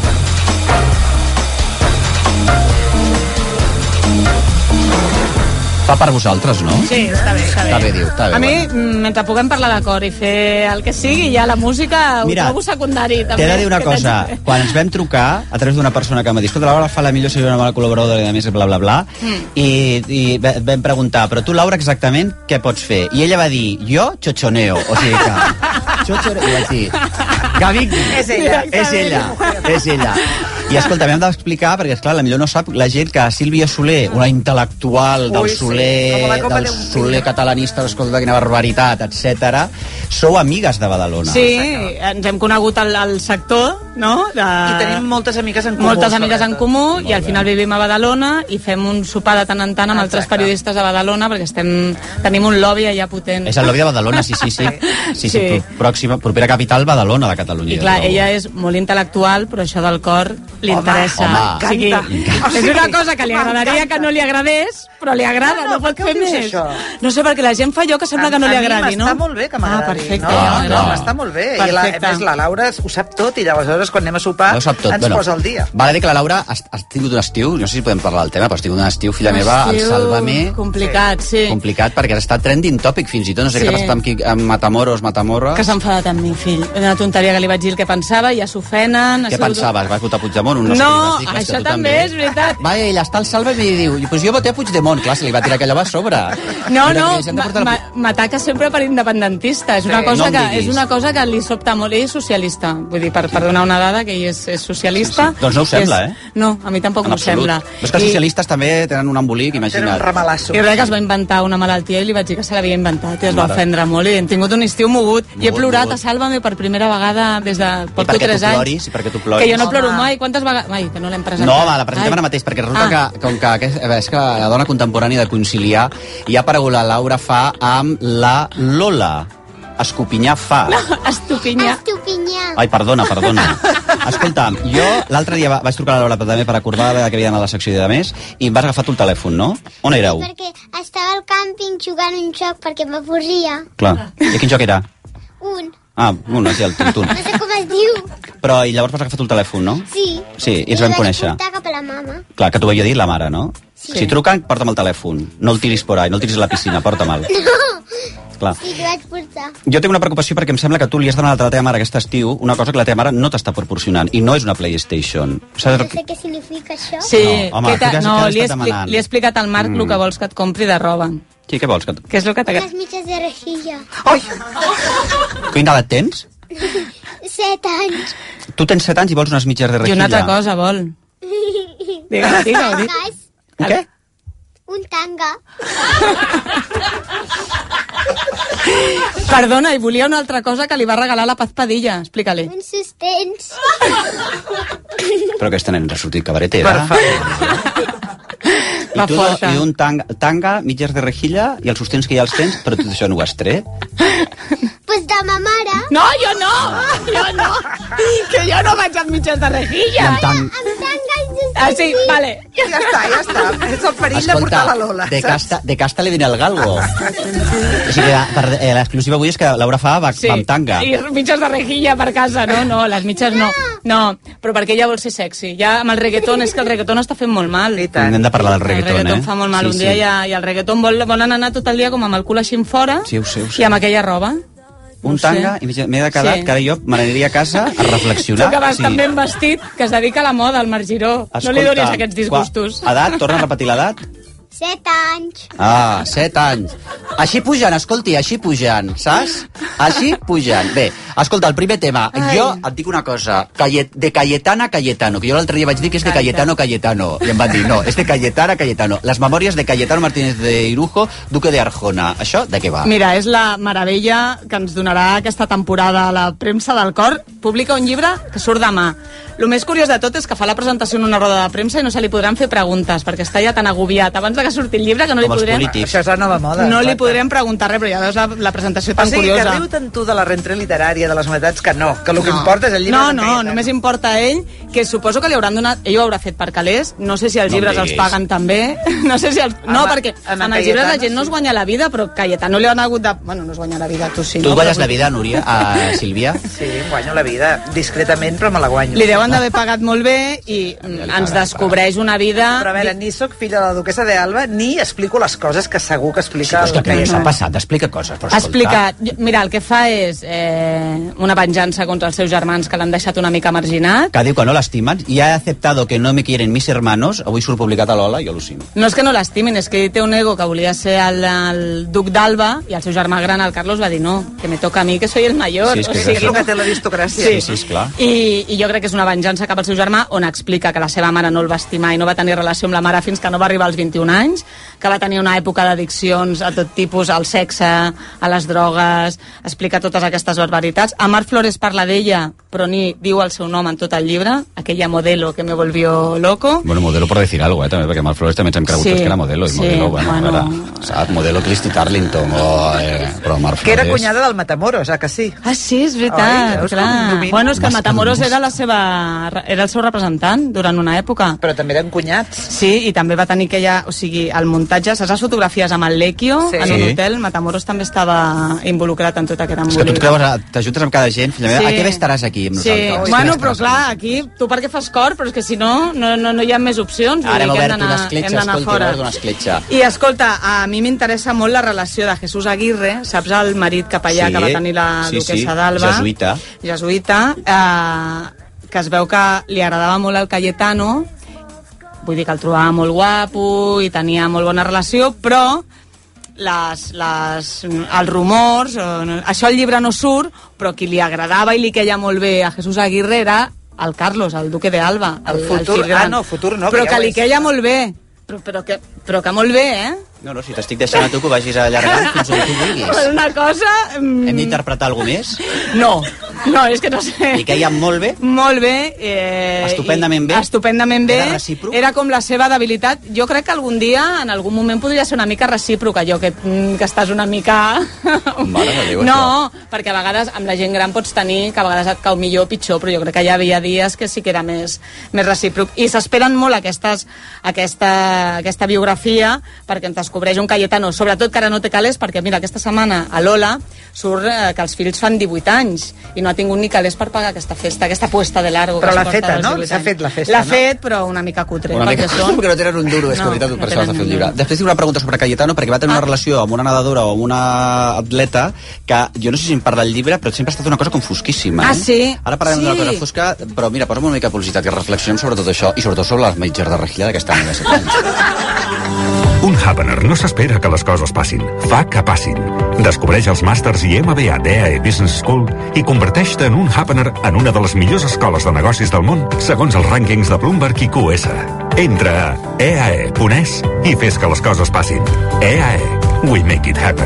Speaker 4: Fa per vosaltres, no?
Speaker 16: Sí, està bé, està bé.
Speaker 4: Està bé, diu, està bé.
Speaker 16: A mi,
Speaker 4: bueno.
Speaker 16: mm, mentre puguem parlar de cor i fer el que sigui, ja la música
Speaker 4: Mira,
Speaker 16: ho trobo secundari. També,
Speaker 4: T'he de dir una
Speaker 16: que
Speaker 4: cosa,
Speaker 16: t'haig-
Speaker 4: quan ens vam trucar a través d'una persona que m'ha dit, escolta, Laura fa la millor, seria una bona col·laboradora i a més, bla, bla, bla,
Speaker 16: Mm.
Speaker 4: i, i va- et vam preguntar, però tu, Laura, exactament què pots fer? I ella va dir, jo, xochoneo, o sigui que... Xochoneo, i vaig dir, Gavic,
Speaker 17: És ella.
Speaker 4: és ella, és ella. I escolta, m'hem d'explicar, perquè esclar, la millor no sap la gent que Sílvia Soler, una intel·lectual del
Speaker 17: Ui, sí,
Speaker 4: Soler,
Speaker 17: com la copa
Speaker 4: del
Speaker 17: d'un pi.
Speaker 4: Soler catalanista, escolta, quina barbaritat, etcètera. Sou amigues de Badalona.
Speaker 16: Sí, ens hem conegut al, al sector, no? De...
Speaker 17: I tenim moltes amigues en comú.
Speaker 16: Moltes amigues en
Speaker 17: sobretot.
Speaker 16: comú i al final vivim a Badalona i fem un sopar de tant en tant amb altres periodistes a Badalona perquè estem, tenim un lobby allà potent.
Speaker 4: És el lobby de Badalona, sí, sí, sí. Sí, sí,
Speaker 16: Sí.
Speaker 4: pròxima, propera capital, Badalona, de Catalunya.
Speaker 16: I clar,
Speaker 4: trobo.
Speaker 16: ella és molt intel·lectual, però això del cor li
Speaker 4: Home,
Speaker 16: interessa.
Speaker 4: home,
Speaker 16: o sigui,
Speaker 17: m'encanta.
Speaker 16: és una cosa que li agradaria que no li agradés, però li agrada, no,
Speaker 17: No, no,
Speaker 16: pot
Speaker 17: per què
Speaker 16: fer
Speaker 17: ho dius,
Speaker 16: més.
Speaker 17: això?
Speaker 16: No sé, perquè la gent fa allò que sembla que no li
Speaker 17: A mi
Speaker 16: agradi, no?
Speaker 17: m'està molt bé que m'agradi.
Speaker 16: Ah, perfecte.
Speaker 17: No,
Speaker 4: Ah,
Speaker 17: no,
Speaker 4: no.
Speaker 17: m'està molt bé. I la, a
Speaker 16: Perfecte.
Speaker 17: més, la Laura ho sap tot i llavors quan anem a sopar
Speaker 4: No ho sap tot.
Speaker 17: ens
Speaker 4: bueno,
Speaker 17: posa al dia.
Speaker 4: Val a dir que la Laura ha, ha tingut un estiu, no sé si podem parlar del tema, però has tingut un estiu, filla meva, al
Speaker 16: Estiu
Speaker 4: Sálvame,
Speaker 16: complicat, sí.
Speaker 4: complicat, perquè has estat trending topic fins i tot, no sé
Speaker 16: Sí.
Speaker 4: què ha passat amb, qui, amb Matamoros, Matamoros.
Speaker 16: Que s'ha enfadat amb mi, fill. És una tonteria que li vaig dir el que pensava, ja s'ofenen... ha
Speaker 4: Què
Speaker 16: sigut-
Speaker 4: pensaves? Vas votar Puigdemont? Un no, sé
Speaker 16: No,
Speaker 4: què vas dir,
Speaker 16: això
Speaker 4: que tu
Speaker 16: també és veritat.
Speaker 4: Va, ella està al Sálvame i diu, pues jo voté a Puigdemont. Clar, se li va tirar aquella va a sobre.
Speaker 16: No,
Speaker 4: Mira,
Speaker 16: no,
Speaker 4: que si han de portar la-
Speaker 16: ma- m'ataca sempre per independentista. És una,
Speaker 4: Sí.
Speaker 16: cosa
Speaker 4: No em
Speaker 16: que,
Speaker 4: diguis.
Speaker 16: és una cosa que li sobta molt. Ell és socialista. Vull dir, per, per donar una dada, que ell és, és socialista.
Speaker 4: Sí, sí. Doncs no ho sembla,
Speaker 16: és,
Speaker 4: eh?
Speaker 16: No, a mi tampoc
Speaker 4: En
Speaker 16: m'ho
Speaker 4: absolut.
Speaker 16: sembla.
Speaker 4: Però és que els socialistes també tenen un embolic, imagina't.
Speaker 17: ramalasso.
Speaker 16: I res que es va inventar una malaltia i li vaig dir que se l'havia inventat i es va
Speaker 4: Mare.
Speaker 16: ofendre molt i hem tingut un estiu mogut, i he
Speaker 4: Mogut,
Speaker 16: plorat
Speaker 4: mogut.
Speaker 16: a Sálvame per primera vegada des de...
Speaker 4: I
Speaker 16: Porto
Speaker 4: perquè
Speaker 16: tres
Speaker 4: tu
Speaker 16: anys.
Speaker 4: ploris, i perquè tu ploris.
Speaker 16: Que jo no
Speaker 17: Home.
Speaker 16: ploro mai. Quantes vegades... Ai, que no l'hem presentat.
Speaker 4: No, home, la presentem ara mateix, perquè resulta
Speaker 16: Ah.
Speaker 4: que, com que aquest, és que la dona contemporània de conciliar i ha aparegut la Laura Fa amb la Lola. Escopinyar fa.
Speaker 16: No, estupinyar.
Speaker 18: Estupinyar.
Speaker 4: Ai, perdona, perdona. Escolta'm, jo l'altre dia va- vaig trucar a la Laura també per acordar que havia d'anar a la secció de més i em vas agafar tu el telèfon, no? On éreu?
Speaker 18: Perquè estava al càmping jugant un joc perquè m'avorria.
Speaker 4: Clar. I quin joc era?
Speaker 18: Un.
Speaker 4: Ah, un, sí, el Tuntun.
Speaker 18: No sé com es diu.
Speaker 4: Però i llavors vas agafar tu el telèfon, no?
Speaker 18: Sí.
Speaker 4: Sí, i ens vam conèixer.
Speaker 18: I vaig portar cap a la mama.
Speaker 4: Clar, que t'ho havia dit la mare, no?
Speaker 18: Sí.
Speaker 4: Si truquen, porta'm el telèfon. No el tiris por ahí, no el tiris a la piscina, porta'me'l.
Speaker 18: No.
Speaker 4: Clar.
Speaker 18: Sí, t'ho vaig portar.
Speaker 4: Jo tinc una preocupació perquè em sembla que tu li has demanat a la teva mare aquest estiu una cosa que la teva mare no t'està proporcionant, i no és una PlayStation. Saps?
Speaker 18: No sé què significa això.
Speaker 16: Sí,
Speaker 4: No, home,
Speaker 16: què t'ha-
Speaker 4: tu què has-
Speaker 16: no,
Speaker 4: què has
Speaker 16: li, he
Speaker 4: estat
Speaker 16: expli
Speaker 4: demanant?
Speaker 16: li he explicat al Marc
Speaker 4: Mm.
Speaker 16: el que vols que et compri de roba.
Speaker 4: Sí, què vols? Que...
Speaker 16: Què és el que t'agrada?
Speaker 18: Les mitges de rejilla.
Speaker 4: Quina edat tens?
Speaker 18: Set anys.
Speaker 4: Tu tens set anys i vols unes mitges de
Speaker 16: I
Speaker 4: rejilla.
Speaker 16: una altra cosa, vol. Digue-ho, digue-ho. digue
Speaker 18: Tangas.
Speaker 4: Un què?
Speaker 18: Un tanga.
Speaker 16: Perdona, i volia una altra cosa que li va regalar la Paz Padilla. Explica-li.
Speaker 18: Un sostens.
Speaker 4: Però aquesta nena ha sortit cabaretera.
Speaker 17: Per favor.
Speaker 4: I, tu, i un tanga, tanga, mitges de rejilla, i els sostens que ja els tens, però tot això no ho has tret.
Speaker 18: Pues de ma mare.
Speaker 16: No, jo no! Jo no! Que jo no vaig amb mitges de
Speaker 4: I
Speaker 16: rejilla!
Speaker 4: amb, tang,
Speaker 18: Amb tanga i
Speaker 16: Ah, sí, vale.
Speaker 17: Ja està, ja està. És el perill
Speaker 4: Escolta,
Speaker 17: de portar la Lola,
Speaker 4: de
Speaker 17: saps?
Speaker 4: casta, de casta li viene el galgo. O sigui que per, eh, l'exclusiva avui és que Laura fa va,
Speaker 16: Sí,
Speaker 4: va amb tanga.
Speaker 16: i mitges de rejilla per casa, no? No, les mitges no. No, però perquè ella vol ser sexy. Ja amb el reggaeton, és que el reggaeton està fent molt mal.
Speaker 4: Hem de parlar del reggaeton,
Speaker 16: El reggaeton
Speaker 4: eh?
Speaker 16: fa molt mal.
Speaker 4: Sí,
Speaker 16: Un dia
Speaker 4: sí.
Speaker 16: ja, i el reggaeton vol, volen anar tot el dia com amb el cul així en fora
Speaker 4: Sí, ho sé, ho sé.
Speaker 16: i amb aquella roba.
Speaker 4: Un
Speaker 16: No ho sé.
Speaker 4: tanga, i m'he de quedar,
Speaker 16: Sí.
Speaker 4: que ara jo me n'aniria a casa a reflexionar.
Speaker 16: Tu que vas
Speaker 4: Sí.
Speaker 16: tan ben vestit, que es dedica a la moda, al Marc Giró. No li donis aquests disgustos.
Speaker 4: Qua, edat, torna a repetir l'edat?
Speaker 18: Set anys.
Speaker 4: Ah, set anys. Així pujan, escolti, així pujan, saps? Així pujan. Bé, escolta, el primer tema.
Speaker 16: Ai.
Speaker 4: Jo et dic una cosa. Cayet, de Cayetana a Cayetano, que jo l'altre dia vaig dir que és de Cayetano a Cayetano. I em van dir, no, és de Cayetana a Cayetano. Les memòries de Cayetano Martínez de Irujo, duque de Arjona. Això de què va?
Speaker 16: Mira, és la meravella que ens donarà aquesta temporada a la premsa del cor. Publica un llibre que surt demà. El més curiós de tot és que fa la presentació en una roda de premsa i no se li podran fer preguntes, perquè està ja tan agobiat abans de que surti el llibre que no li
Speaker 17: Com els
Speaker 16: podrem...
Speaker 17: polítics. Això és la nova moda.
Speaker 16: No li
Speaker 17: exacte.
Speaker 16: podrem preguntar res, però ja veus la, la presentació
Speaker 17: O
Speaker 16: tan
Speaker 17: sigui,
Speaker 16: curiosa.
Speaker 17: que riu tant tu de la rentrée literària, de les novetats, que no, que el que importa és el llibre.
Speaker 16: No,
Speaker 17: de
Speaker 16: no,
Speaker 17: Cayetano.
Speaker 16: només importa a ell, que suposo que li hauran donat... Ell ho haurà fet per calés, no sé si els
Speaker 4: No em
Speaker 16: llibres els
Speaker 4: diguis.
Speaker 16: paguen també, no sé si els... No,
Speaker 17: Amb-
Speaker 16: perquè
Speaker 17: amb
Speaker 16: en els llibres la
Speaker 17: Cayetano,
Speaker 16: gent no es guanya la vida, però Cayetano li han hagut de... Bueno, no es guanya la vida, tu sí.
Speaker 4: Tu
Speaker 16: no?
Speaker 4: et guanyes
Speaker 16: Però
Speaker 4: la vida, Núria, a Sílvia?
Speaker 17: Sí, em guanyo la vida, discretament, però me la guanyo.
Speaker 16: Li deuen d'haver pagat molt bé i mm, ens descobreix una vida...
Speaker 17: Però a veure, ni sóc filla de la duquesa d'Alba, ni explico les coses que segur que explica
Speaker 4: És que
Speaker 17: el
Speaker 4: què s'ha
Speaker 17: Cayetano.
Speaker 4: passat? Explica coses, però
Speaker 16: Ha
Speaker 4: escolta.
Speaker 16: explicat... Mira, el que fa és eh, una venjança contra els seus germans que l'han deixat una mica marginat.
Speaker 4: Que diu que no l'estimen i ha aceptado que no me quieren mis hermanos. Avui surt publicat a l'Ola i jo al·lucino.
Speaker 16: No és que no l'estimin, és que ell té un ego que volia ser el, el duc d'Alba i el seu germà gran, el Carlos, va dir no, que me toca a mi, que soy el mayor.
Speaker 4: Sí, és que
Speaker 16: o sigui,
Speaker 17: És el que té l'aristocràcia.
Speaker 4: Sí, sí, esclar.
Speaker 16: I, I jo crec que és una venjança cap al seu germà on explica que la seva mare no el va estimar i no va tenir relació amb la mare fins que no va arribar als vint-i-un anys, que va tenir una època d'addiccions a tot tipus, al sexe, a les drogues, explica totes aquestes barbaritats. A Marc Flores parla d'ella, però ni diu el seu nom en tot el llibre, aquella modelo que me volvió loco.
Speaker 4: Bueno, modelo por decir algo, eh, també, perquè Marc Flores també ens hem cregut
Speaker 16: Sí,
Speaker 4: tots que era modelo, i
Speaker 16: sí,
Speaker 4: modelo, bueno,
Speaker 16: bueno.
Speaker 4: era, saps, modelo Christy Tarlington, o, eh, però Marc
Speaker 17: Que era
Speaker 4: Flores...
Speaker 17: cunyada del Matamoros, ah, que sí?
Speaker 16: Ah, sí, és
Speaker 17: Oi,
Speaker 16: veritat,
Speaker 17: veus com
Speaker 16: clar.
Speaker 17: domina?
Speaker 16: Bueno, és que el
Speaker 4: Bastant
Speaker 16: Matamoros
Speaker 4: gust.
Speaker 16: era, la seva, era el seu representant durant una època.
Speaker 17: Però també eren cunyats.
Speaker 16: Sí, i també va tenir aquella... O sigui, el muntatge, saps les fotografies amb el Lecchio
Speaker 17: Sí.
Speaker 16: en un
Speaker 4: Sí.
Speaker 16: hotel? Matamoros també estava involucrat en tot aquest
Speaker 4: És que tu
Speaker 16: embolic.
Speaker 4: et creus, a- t'ajuntes amb cada gent, fins a
Speaker 16: Sí.
Speaker 4: a què bé estaràs aquí amb
Speaker 16: Sí,
Speaker 4: nosaltres?
Speaker 16: bueno, però clar, aquí tu perquè fas cor, però és que si no, no, no, no hi ha més opcions. vull
Speaker 4: Ara hem
Speaker 16: dir que hem
Speaker 4: obert
Speaker 16: d'anar-
Speaker 4: una escletxa,
Speaker 16: hem d'anar
Speaker 4: escolta, hem
Speaker 16: fora.
Speaker 4: obert una escletxa.
Speaker 16: I escolta, a mi m'interessa molt la relació de Jesús Aguirre, saps el marit capellà
Speaker 4: Sí,
Speaker 16: que va tenir la
Speaker 4: sí,
Speaker 16: duquesa
Speaker 4: sí,
Speaker 16: d'Alba?
Speaker 4: jesuïta.
Speaker 16: Jesuïta, eh, que es veu que li agradava molt el Cayetano, vull dir que el trobava molt guapo i tenia molt bona relació, però les, les, els rumors, eh, això al llibre no surt, però qui li agradava i li queia molt bé a Jesús Aguirre era el Carlos, el duque de Alba.
Speaker 17: El futur-
Speaker 16: fill gran.
Speaker 17: ah, no, futur no,
Speaker 16: Però
Speaker 17: que
Speaker 16: que,
Speaker 17: ja ho
Speaker 16: li
Speaker 17: és.
Speaker 16: queia molt bé. Però, però, que, però que molt bé, eh?
Speaker 4: No, no, si t'estic deixant a tu que ho vagis allargant fins on tu vulguis.
Speaker 16: Però una cosa... mm,
Speaker 4: Hem d'interpretar alguna més?
Speaker 16: No, no, és que no sé.
Speaker 4: I queia molt bé?
Speaker 16: Molt bé. Eh,
Speaker 4: Estupendament
Speaker 16: i-
Speaker 4: bé?
Speaker 16: Estupendament bé.
Speaker 4: Era recíproc?
Speaker 16: Era com la seva debilitat. Jo crec que algun dia, en algun moment, podria ser una mica recíproc, allò que, mm, que estàs una mica...
Speaker 4: Mare de Déu,
Speaker 16: No, perquè a vegades amb la gent gran pots tenir que a vegades et cau millor o pitjor, però jo crec que hi havia dies que sí que era més, més recíproc. I s'esperen molt aquestes, aquesta, aquesta biografia perquè ens descobreix un Cayetano, sobretot que ara no té calés, perquè mira, aquesta setmana a l'Ola surt eh, que els fills fan divuit anys i no ha tingut ni calés per pagar aquesta festa, aquesta puesta de largo.
Speaker 17: Però
Speaker 16: que
Speaker 17: l'ha
Speaker 16: es porta
Speaker 17: feta,
Speaker 16: als
Speaker 17: no?
Speaker 16: divuit
Speaker 17: S'ha
Speaker 16: anys.
Speaker 17: fet la festa,
Speaker 16: L'ha
Speaker 17: no?
Speaker 16: fet, però una mica cutre.
Speaker 4: Una mica,
Speaker 16: perquè són...
Speaker 4: perquè no tenen un duro, és
Speaker 16: No,
Speaker 4: que veritat,
Speaker 16: no
Speaker 4: per això has de fer el
Speaker 16: tenen
Speaker 4: llibre.
Speaker 16: un duro.
Speaker 4: Després tinc una pregunta sobre Cayetano, perquè va tenir una relació amb una nedadora o amb una atleta que jo no sé si em parla del llibre, però sempre ha estat una cosa com fosquíssima.
Speaker 16: Ah,
Speaker 4: eh?
Speaker 16: sí?
Speaker 4: Ara parlem
Speaker 16: Sí.
Speaker 4: d'una cosa fosca, però mira, posa'm una mica de publicitat, que reflexionem sobre tot això, i sobretot sobre les metges de rejilla d'aquesta nena de set anys.
Speaker 19: Un Havener no s'espera que les coses passin, fa que passin. Descobreix els màsters i M B A d'E A E Business School i converteix-te en un Havener en una de les millors escoles de negocis del món segons els rànquings de Bloomberg i Q S. Entra a e a e punt e s i fes que les coses passin. E A E. We make it happen.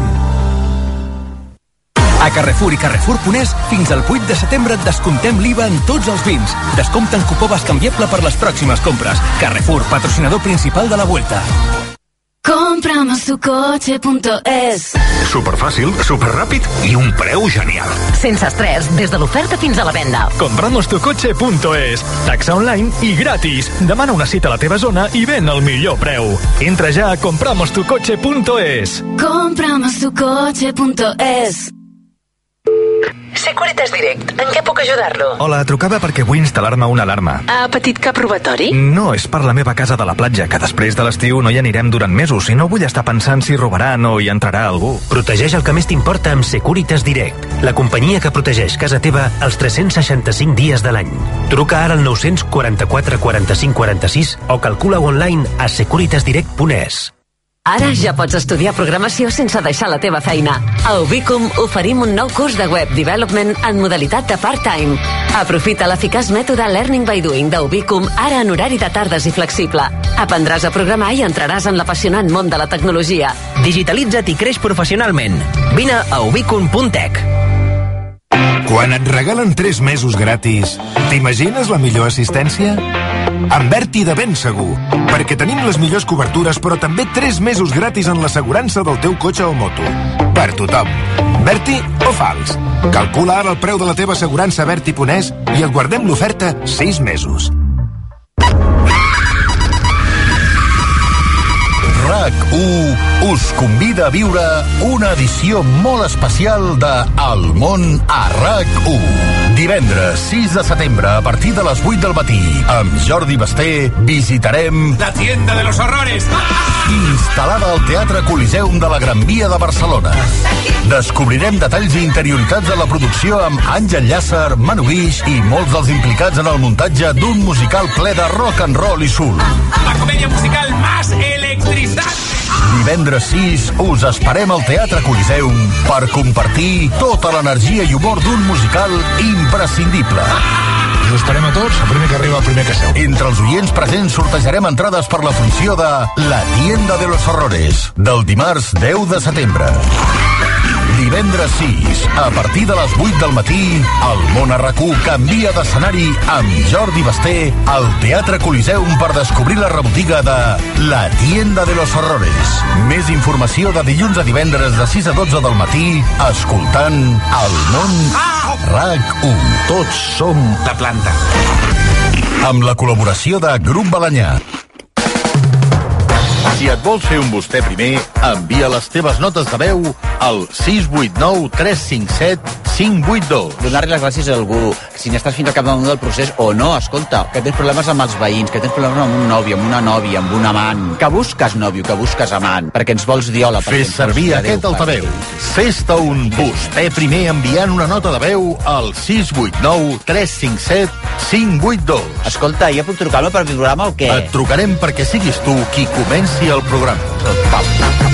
Speaker 20: A Carrefour i Carrefour punt e s, fins al vuit de setembre et descomptem l'I V A en tots els vins. Descompte en cupó bascanviable per les pròximes compres. Carrefour, patrocinador principal de la Vuelta.
Speaker 21: Con Compramos tu coche punto es.
Speaker 19: Superfàcil, superràpid i un preu genial.
Speaker 22: Sense estrès, des de l'oferta fins a la venda.
Speaker 23: compramos tu coche punto es. Taxa online i gratis. Demana una cita a la teva zona i ven al millor preu. Entra ja a compramos tu coche punto es.
Speaker 21: Compramos tu coche punto es.
Speaker 22: Securitas Direct, en què puc ajudar-lo?
Speaker 23: Hola, trucava perquè vull instal·lar-me una alarma.
Speaker 22: Ha patit cap robatori?
Speaker 23: No, és per la meva casa de la platja, que després de l'estiu no hi anirem durant mesos i no vull estar pensant si robaran o hi entrarà algú.
Speaker 24: Protegeix el que més t'importa amb Securitas Direct, la companyia que protegeix casa teva els tres-cents seixanta-cinc dies de l'any. Truca ara al nou-cents quaranta-quatre quaranta-cinc quaranta-sis o calcula-ho online a securitas direct punt es.
Speaker 22: Ara ja pots estudiar programació sense deixar la teva feina. A Ubicum oferim un nou curs de Web Development en modalitat de part-time. Aprofita l'eficaç mètode Learning by Doing d'Ubicum ara en horari de tardes i flexible. Aprendràs a programar i entraràs en l'apassionant món de la tecnologia.
Speaker 24: Digitalitza't i creix professionalment. Vine a ubicum punt tech.
Speaker 25: Quan et regalen tres mesos gratis, t'imagines la millor assistència? Amb Berti de ben segur, perquè tenim les millors cobertures però també tres mesos gratis en l'assegurança del teu cotxe o moto. Per tothom. Berti o fals? Calcula ara el preu de la teva assegurança a berti punt es i et guardem l'oferta sis mesos.
Speaker 26: RAC u us convida a viure una edició molt especial de El món a RAC u. Divendres sis de setembre a partir de les vuit del matí amb Jordi Basté visitarem
Speaker 27: La tienda de los horrores.
Speaker 26: instal·lada al Teatre Coliseum de la Gran Via de Barcelona. Descobrirem detalls i interioritats de la producció amb Àngel Llàcer, Manu Guix i molts dels implicats en el muntatge d'un musical ple de rock and roll i soul.
Speaker 27: La comedia musical más electrizante.
Speaker 26: Divendres sis us esperem al Teatre Coliseum per compartir tota l'energia i humor d'un musical imprescindible.
Speaker 27: Us esperem a tots, el primer que arriba, el primer que seu.
Speaker 26: Entre els oients presents sortejarem entrades per la funció de La tienda de los horrores, del dimarts deu de setembre. Divendres sis, a partir de les vuit del matí, el món a RAC u canvia d'escenari amb Jordi Basté al Teatre Coliseum per descobrir la rebotiga de La tienda de los horrores. Més informació de dilluns a divendres de sis a dotze del matí, escoltant El món RAC u. Tots som
Speaker 27: La planta.
Speaker 26: Amb la col·laboració de Grup Balanyà. Si et vols fer un vostè primer, envia les teves notes de veu al sis vuit nou tres cinc set cinc vuit dos.
Speaker 4: Donar-li les gràcies a algú, si n'estàs fins al capdamunt del procés o no, escolta, que tens problemes amb els veïns, que tens problemes amb un nòvio, amb una nòvia, amb un amant, que busques nòvio, que busques amant, perquè ens vols diola.
Speaker 26: Fes servir aquest altaveu. Fes-te un vostè primer enviant una nota de veu al sis vuit nou tres cinc set cinc vuit dos.
Speaker 4: Escolta, ja puc trucar-me per el programa o què?
Speaker 26: Et trucarem perquè siguis tu qui comenci el programa. Pau.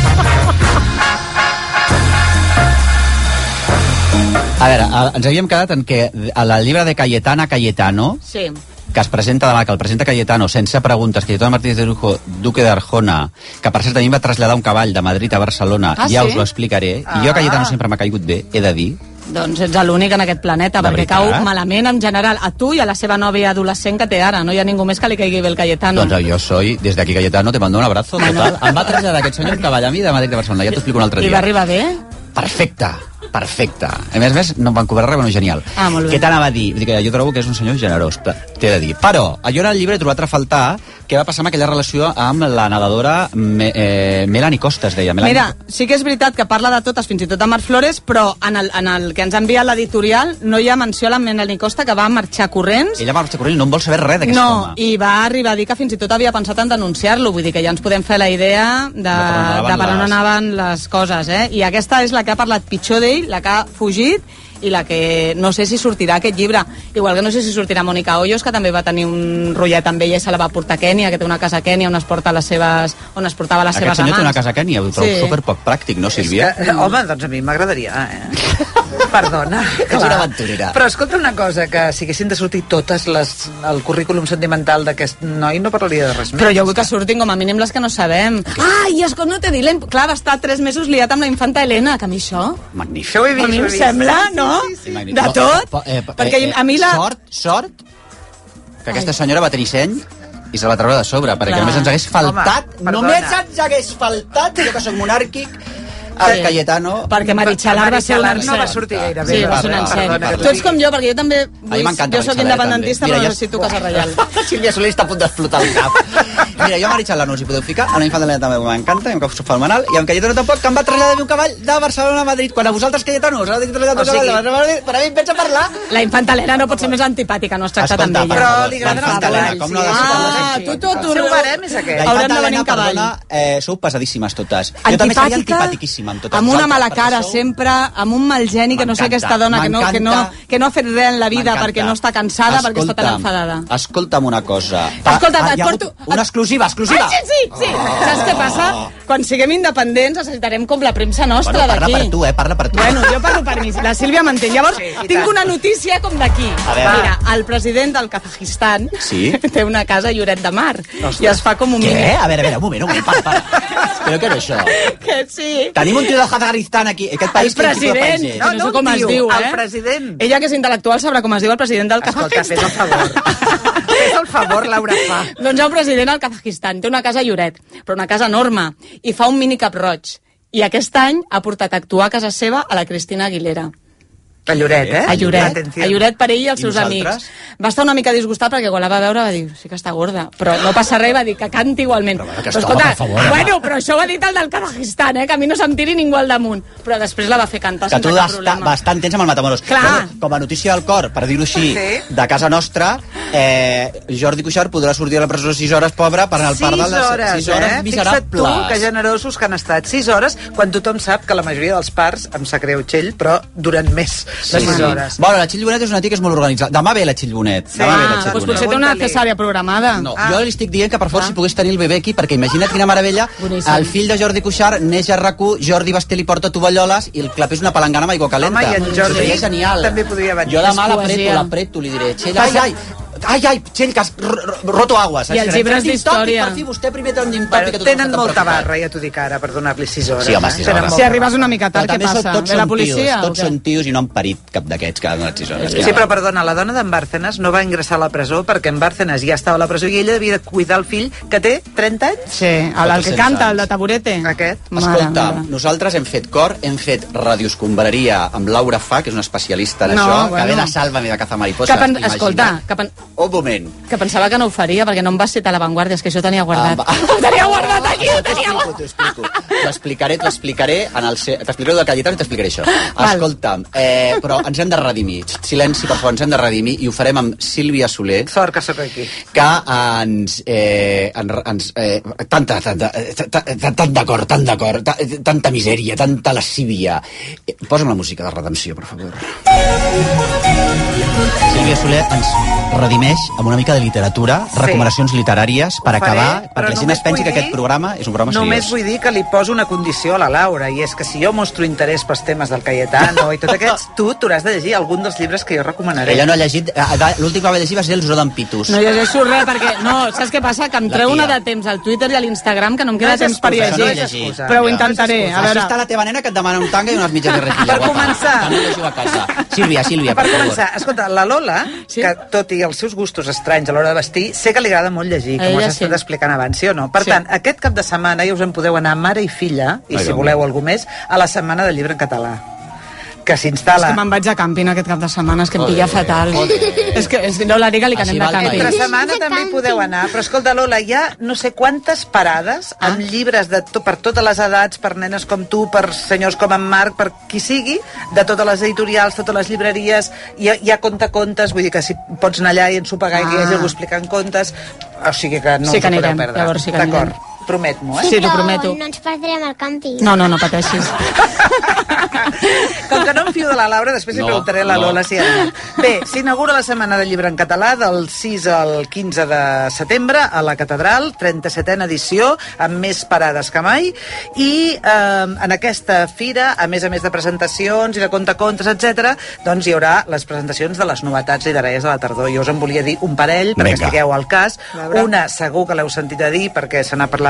Speaker 4: A veure, ens havíem quedat en que al llibre de Cayetana Cayetano,
Speaker 16: sí,
Speaker 4: que es presenta demà, que el presenta Cayetano sense preguntes, Cayetano Martínez de Lujo, duque d'Arjona, que per cert a mi va traslladar un cavall de Madrid a Barcelona,
Speaker 16: ah,
Speaker 4: ja
Speaker 16: sí?
Speaker 4: us ho explicaré,
Speaker 16: ah.
Speaker 4: i jo a Cayetano sempre m'ha caigut bé, he de dir.
Speaker 16: Doncs ets l'únic en aquest planeta,
Speaker 4: De
Speaker 16: perquè
Speaker 4: veritat?
Speaker 16: cau malament en general a tu i a la seva nòvia adolescent que té ara. No hi ha ningú més que li caigui bé el Cayetano.
Speaker 4: Doncs jo soy, desde aquí Cayetano, te mando un abrazo, total. Em va traslladar aquest senyor un cavall a mi de Madrid a Barcelona, ja t'ho explico un altre dia.
Speaker 16: I va arribar bé?
Speaker 4: Perfecte, perfecte. A més a més, no em van cobrar res, bueno, genial.
Speaker 16: Ah, molt bé.
Speaker 4: Què t'anava a dir? Vull dir que jo trobo que és un senyor generós, t'he de dir. Però, jo en el llibre he trobat a faltar què va passar amb aquella relació amb la nedadora Me, eh, Melanie Costa, es deia. Melanie...
Speaker 16: Mira, sí que és veritat que parla de totes, fins i tot de Marc Flores, però en el, en el que ens ha enviat l'editorial no hi ha menció a la Melanie Costa, que va marxar corrents.
Speaker 4: Ella va marxar corrents, no en vol saber res d'aquest
Speaker 16: no,
Speaker 4: home.
Speaker 16: I va arribar a dir que fins i tot havia pensat en denunciar-lo, vull dir que ja ens podem fer la idea de, de per on anaven les coses, eh? I aquesta és la que ha parlat pitjor d'ell, la que ha fugit, i la que no sé si sortirà aquest llibre, igual que no sé si sortirà Mònica Hoyos, que també va tenir un rotllet amb ella i se la va portar a Kènia, que té una casa a Kènia on es porta les seves, on es portava les
Speaker 4: Aquest
Speaker 16: seves
Speaker 4: senyor
Speaker 16: amants.
Speaker 4: té una casa a Kènia, ho trobo
Speaker 16: Sí.
Speaker 4: superpoc pràctic, no, Sílvia?
Speaker 17: Que, home, doncs a mi m'agradaria, eh? Perdona.
Speaker 4: Ets una aventurera.
Speaker 17: Però escolta una cosa, que si haguessin de sortir totes les, el currículum sentimental d'aquest noi no parlaria de res més.
Speaker 16: Però jo vull que surtin com a mínim les que no sabem. Ah, i escolta, no t'he dit, la- clar, va estar tres mesos liat amb la infanta Helena, que a mi això...
Speaker 4: Magnífic.
Speaker 17: Això ho he vist,
Speaker 16: a mi
Speaker 17: ho he
Speaker 16: em
Speaker 17: vist.
Speaker 16: sembla, no?
Speaker 4: Sí, magnífic.
Speaker 16: De tot?
Speaker 4: Po- eh, po-
Speaker 16: Perquè
Speaker 4: eh,
Speaker 16: a mi la...
Speaker 4: Sort, sort, que aquesta senyora va tenir seny i se la treure de sobre, perquè
Speaker 17: Clar.
Speaker 4: només ens hagués faltat,
Speaker 17: Home,
Speaker 4: només ens hagués faltat, jo que soc monàrquic, el
Speaker 16: Sí.
Speaker 4: Cayetano...
Speaker 16: Perquè Meritxalar va ser un
Speaker 17: Meritxalar
Speaker 16: encert.
Speaker 17: no va sortir gaire bé.
Speaker 16: Sí, va ser un
Speaker 17: Perdona,
Speaker 16: encert.
Speaker 17: perdona.
Speaker 16: Tu ets com jo, perquè jo també
Speaker 4: A mi
Speaker 16: vull,
Speaker 4: m'encanta
Speaker 16: jo sóc
Speaker 4: Meritxalar,
Speaker 16: independentista,
Speaker 4: també.
Speaker 16: però
Speaker 4: Mira,
Speaker 16: necessito Casa Reial.
Speaker 4: Sílvia Soler està a punt d'explotar el cap. Mira, jo a Meritxalar no us hi podeu ficar, a la infant de l'Elena també m'encanta, i em cau fenomenal, i amb Cayetano tampoc, que em va traslladar un cavall de Barcelona a Madrid, quan a vosaltres, Cayetano, us ha traslladat un
Speaker 16: O sigui-
Speaker 4: cavall de Barcelona a Madrid, per a mi em pensa parlar.
Speaker 16: La infanta Helena no pot ser més antipàtica, no has tractat
Speaker 4: Escolta,
Speaker 16: amb ella.
Speaker 17: Però li agraden els
Speaker 4: Infanta Helena,
Speaker 17: cavalls.
Speaker 4: com no ha de
Speaker 17: sí.
Speaker 4: ser?
Speaker 16: Ah, tu, tu, tu.
Speaker 17: El seu barem és aquest.
Speaker 4: La
Speaker 16: Haurem
Speaker 4: infanta
Speaker 16: de venir
Speaker 4: Helena,
Speaker 16: en cavall.
Speaker 4: perdona, eh, sou pesadíssimes totes. Jo també seria antipatiquíssima amb totes
Speaker 16: amb una
Speaker 4: vosaltres,
Speaker 16: mala
Speaker 4: perquè
Speaker 16: cara
Speaker 4: sou-
Speaker 16: sempre, amb un mal geni que no sé
Speaker 4: M'encanta,
Speaker 16: aquesta dona que no, que, no,
Speaker 4: m'encanta.
Speaker 16: que no ha fet res en la vida
Speaker 4: M'encanta.
Speaker 16: perquè no està cansada, perquè està tan
Speaker 4: Escolta'm,
Speaker 16: enfadada.
Speaker 4: Escolta'm una cosa.
Speaker 16: Escolta,
Speaker 4: Ah,
Speaker 16: et
Speaker 4: hi ha
Speaker 16: porto...
Speaker 4: hagut Una exclusiva, exclusiva.
Speaker 16: Ai, sí, sí, sí.
Speaker 4: Oh.
Speaker 16: Saps què passa? Quan siguem independents necessitarem com la premsa nostra
Speaker 4: Bueno, parla
Speaker 16: d'aquí.
Speaker 4: per tu, eh? Parla per tu.
Speaker 16: Bueno, jo parlo per mi. La Sílvia m'entén. Llavors,
Speaker 17: Sí, i
Speaker 16: tinc
Speaker 17: tant.
Speaker 16: una notícia com d'aquí.
Speaker 4: A veure.
Speaker 16: Mira, el president del Kazajistan
Speaker 4: Sí?
Speaker 16: té una casa a Lloret de Mar.
Speaker 4: Ostres.
Speaker 16: I es fa com un...
Speaker 4: Què? A veure, a veure, un moment, un moment, para, para. Però què era això?
Speaker 16: Que sí.
Speaker 4: Tenim un tio de Kazajistan aquí. Aquest
Speaker 16: El
Speaker 4: país, quin tipus de
Speaker 16: president,
Speaker 4: país és?
Speaker 16: no, no sé com
Speaker 17: un
Speaker 16: es
Speaker 17: tio,
Speaker 16: diu, eh?
Speaker 17: el president.
Speaker 16: Ella, que és intel·lectual, sabrà com es diu el president del
Speaker 17: Escolta,
Speaker 16: Kazajistan.
Speaker 17: fes el favor. Fes el favor, Laura Fa.
Speaker 16: Doncs el president del Kazajistan té una casa a Lloret, però una casa enorme, i fa un mini Cap Roig. I aquest any ha portat a actuar a casa seva a la Cristina Aguilera.
Speaker 17: A Lloret, eh?
Speaker 16: A Lloret,
Speaker 17: Atenció.
Speaker 16: a Lloret per ell i els
Speaker 4: I
Speaker 16: seus
Speaker 4: nosaltres?
Speaker 16: amics. Va estar una mica disgustat perquè quan la va veure va dir, sí que està gorda, però no passa res, va dir que canti igualment.
Speaker 4: Però bueno, que
Speaker 16: Però,
Speaker 4: estava, per favor, home.
Speaker 16: bueno, però això ho ha dit el del Kazajistan, eh, que a mi no se'm tiri ningú al damunt. Però després la va fer cantar
Speaker 4: Que
Speaker 16: sense
Speaker 4: tu
Speaker 16: cap
Speaker 4: estàs
Speaker 16: problema.
Speaker 4: bastant tens amb el Matamoros.
Speaker 16: Clar.
Speaker 4: Bueno, com a notícia del cor, per dir-ho així,
Speaker 17: Sí.
Speaker 4: de casa nostra, eh, Jordi Cuixart podrà sortir a la presó sis hores, pobre, per anar al parc de les
Speaker 17: hores,
Speaker 4: sis hores
Speaker 17: eh?
Speaker 4: miserables.
Speaker 17: Fixa't tu que generosos que han estat. sis hores, quan tothom sap que la majoria dels parcs, em sap greu, Txell, però duren més de sis hores.
Speaker 4: Bueno, la Txell Bonet és una tia que és molt organitzada. Demà ve la Txell Bonet.
Speaker 17: Sí.
Speaker 4: Demà ve la
Speaker 16: Ah,
Speaker 4: Txell
Speaker 16: doncs
Speaker 4: Bonet.
Speaker 16: potser té una
Speaker 17: Pregunta-li.
Speaker 16: cesària programada.
Speaker 4: No,
Speaker 17: Ah.
Speaker 4: jo li estic dient que per fort
Speaker 16: Ah.
Speaker 4: si pogués tenir el bebè aquí, perquè imagina't quina meravella,
Speaker 16: Boníssim.
Speaker 4: el fill de Jordi Cuixart neix a R A Q, Jordi Basté li porta tovalloles i el clapé és una palangana amb aigua calenta.
Speaker 17: Home, i en Jordi
Speaker 4: Seria genial.
Speaker 17: també podria venir.
Speaker 4: Jo demà
Speaker 16: És
Speaker 4: l'apreto,
Speaker 16: poesia.
Speaker 4: l'apreto, li diré, Txell, ai, ai, ai, ai, Txell, que has ro- ro- roto aguas.
Speaker 16: I els llibres d'història.
Speaker 4: Per fi, vostè primer té un llim
Speaker 17: Bueno,
Speaker 4: tòpic, que tothom
Speaker 17: tenen
Speaker 4: està
Speaker 17: molta
Speaker 4: preocupat.
Speaker 17: barra, ja t'ho dic ara, per donar-li sis hores.
Speaker 4: Sí, home,
Speaker 17: eh?
Speaker 4: sis
Speaker 17: Tenen
Speaker 4: hores.
Speaker 16: Si
Speaker 17: molta
Speaker 16: arribes
Speaker 17: barra.
Speaker 16: una mica
Speaker 4: Però
Speaker 16: tard, què
Speaker 4: també
Speaker 16: passa?
Speaker 4: són, tots
Speaker 16: Ve la
Speaker 4: són
Speaker 16: policia?
Speaker 4: tios,
Speaker 16: o
Speaker 4: tots
Speaker 16: què?
Speaker 4: són tios i no han parit cap d'aquests que ha donat sis hores.
Speaker 17: Sí, però perdona, la dona d'en Bárcenas no va ingressar a la presó perquè en Bárcenas ja estava a la presó i ella devia de cuidar el fill que té trenta anys.
Speaker 16: Sí, el, el que canta, el de taburete.
Speaker 17: Aquest.
Speaker 16: Mare
Speaker 4: Escolta,
Speaker 16: meva.
Speaker 4: nosaltres hem fet cor, hem fet radioscombraria amb Laura Fa, que és una especialista en
Speaker 16: No,
Speaker 4: això,
Speaker 16: bueno.
Speaker 4: que ve de Sálvame de Cazamariposas.
Speaker 16: Que pen...
Speaker 4: imagina't.
Speaker 16: Escolta, que, pen...
Speaker 4: Un moment.
Speaker 16: que pensava que no ho faria perquè no em va citar a l'avantguàrdia, és que això tenia guardat.
Speaker 4: Ah, va.
Speaker 16: Ho tenia guardat aquí, ho tenia
Speaker 4: T'ho
Speaker 16: guardat.
Speaker 4: explico, t'ho explicaré, t'ho explicaré en el se... t'explicaré del Cayetano i t'explicaré això.
Speaker 16: Val.
Speaker 4: Escolta'm, eh, però ens hem de redimir. Silenci, per favor, ens hem de redimir i ho farem amb Sílvia Soler,
Speaker 17: Sort que sóc aquí.
Speaker 4: que ens... Eh, ens, ens eh, tanta, tanta, tant, tant d'acord, tant d'acord, ta- tanta misèria, tanta lascívia. Eh, posa'm la música de redempció, per favor. Sílvia Soler ens redimeix amb una mica de literatura,
Speaker 17: Sí.
Speaker 4: recomanacions literàries per
Speaker 17: Ho faré,
Speaker 4: acabar,
Speaker 17: però
Speaker 4: perquè la gent
Speaker 17: només
Speaker 4: es pensi
Speaker 17: vull
Speaker 4: que
Speaker 17: dir-
Speaker 4: aquest programa és un programa
Speaker 17: Només
Speaker 4: seriós.
Speaker 17: vull dir que li poso una condició a la Laura, i és que si jo mostro interès pels temes del Cayetano i tot aquests, tu t'hauràs de llegir algun dels llibres que jo recomanaré.
Speaker 4: Ella no ha llegit... eh, L'últim que va llegir va ser el Zoo d'en Pitus.
Speaker 16: No llegeixo res perquè... No, saps què passa? Que em
Speaker 4: La
Speaker 16: treu
Speaker 4: tia.
Speaker 16: una de temps al Twitter i a l'Instagram que no em queda
Speaker 17: No és
Speaker 16: temps per
Speaker 17: excusa,
Speaker 16: llegir.
Speaker 17: no és excusa.
Speaker 16: Però ho
Speaker 17: Ja.
Speaker 16: intentaré. A
Speaker 4: Així
Speaker 16: veure,
Speaker 4: està la teva nena que et demana un tanga i unes mitges de rejilla.
Speaker 17: Per
Speaker 4: guapa.
Speaker 17: començar.
Speaker 4: Que no llegiu a casa. Sílvia, Sílvia, per,
Speaker 17: Per
Speaker 4: favor.
Speaker 17: començar, escolta, la Lola,
Speaker 16: Sí?
Speaker 17: que tot i els seus gustos estranys a l'hora de vestir, sé que li agrada molt llegir,
Speaker 16: A
Speaker 17: com
Speaker 16: ella
Speaker 17: has estat
Speaker 16: sí.
Speaker 17: explicant abans, sí o no? Per
Speaker 16: Sí.
Speaker 17: tant, aquest cap de setmana ja us en podeu anar mare i filla, i
Speaker 4: Ai,
Speaker 17: si
Speaker 4: Déu
Speaker 17: voleu
Speaker 4: meu.
Speaker 17: algú més, a la Setmana del Llibre en Català, que
Speaker 16: és
Speaker 17: s'instal·la...
Speaker 16: que me'n vaig a càmping aquest cap de setmana, és que em
Speaker 4: Joder,
Speaker 16: pilla fatal.
Speaker 4: joder.
Speaker 16: És que, és que no la diga-li que
Speaker 4: Així
Speaker 16: anem de
Speaker 4: va el
Speaker 16: càmping.
Speaker 17: Entre
Speaker 4: país.
Speaker 17: setmana també hi podeu anar, però escolta, Lola, hi ha no sé quantes parades
Speaker 16: Ah.
Speaker 17: amb llibres de to, per totes les edats, per nenes com tu, per senyors com en Marc, per qui sigui, de totes les editorials, totes les llibreries, hi ha, hi ha contacontes, vull dir que si pots anar allà i ensopegar i que hi hagi
Speaker 16: Ah.
Speaker 17: algú explicant contes, o sigui que no
Speaker 16: Sí
Speaker 17: us
Speaker 16: que
Speaker 17: ho podeu
Speaker 16: anirem,
Speaker 17: perdre.
Speaker 16: llavors sí que
Speaker 17: D'acord,
Speaker 16: anirem.
Speaker 17: promet-m'ho, eh?
Speaker 16: Sí, t'ho
Speaker 18: però
Speaker 16: prometo.
Speaker 18: no ens perdrem al càmping.
Speaker 16: No, no, no pateixis.
Speaker 17: Com que no em fio de la Laura, després li
Speaker 4: No,
Speaker 17: preguntaré a la
Speaker 4: no.
Speaker 17: Lola si ha anat. Bé, s'inaugura la Setmana del Llibre en Català del sis al quinze de setembre a la Catedral, trenta-setena edició, amb més parades que mai, i eh, en aquesta fira, a més a més de presentacions i de contacontes, etcètera, doncs hi haurà les presentacions de les novetats literàries de la tardor. Jo us en volia dir un parell, perquè
Speaker 4: Vinga.
Speaker 17: estigueu al cas.
Speaker 16: veure.
Speaker 17: Una, segur que l'heu sentit a dir, perquè se n'ha parlat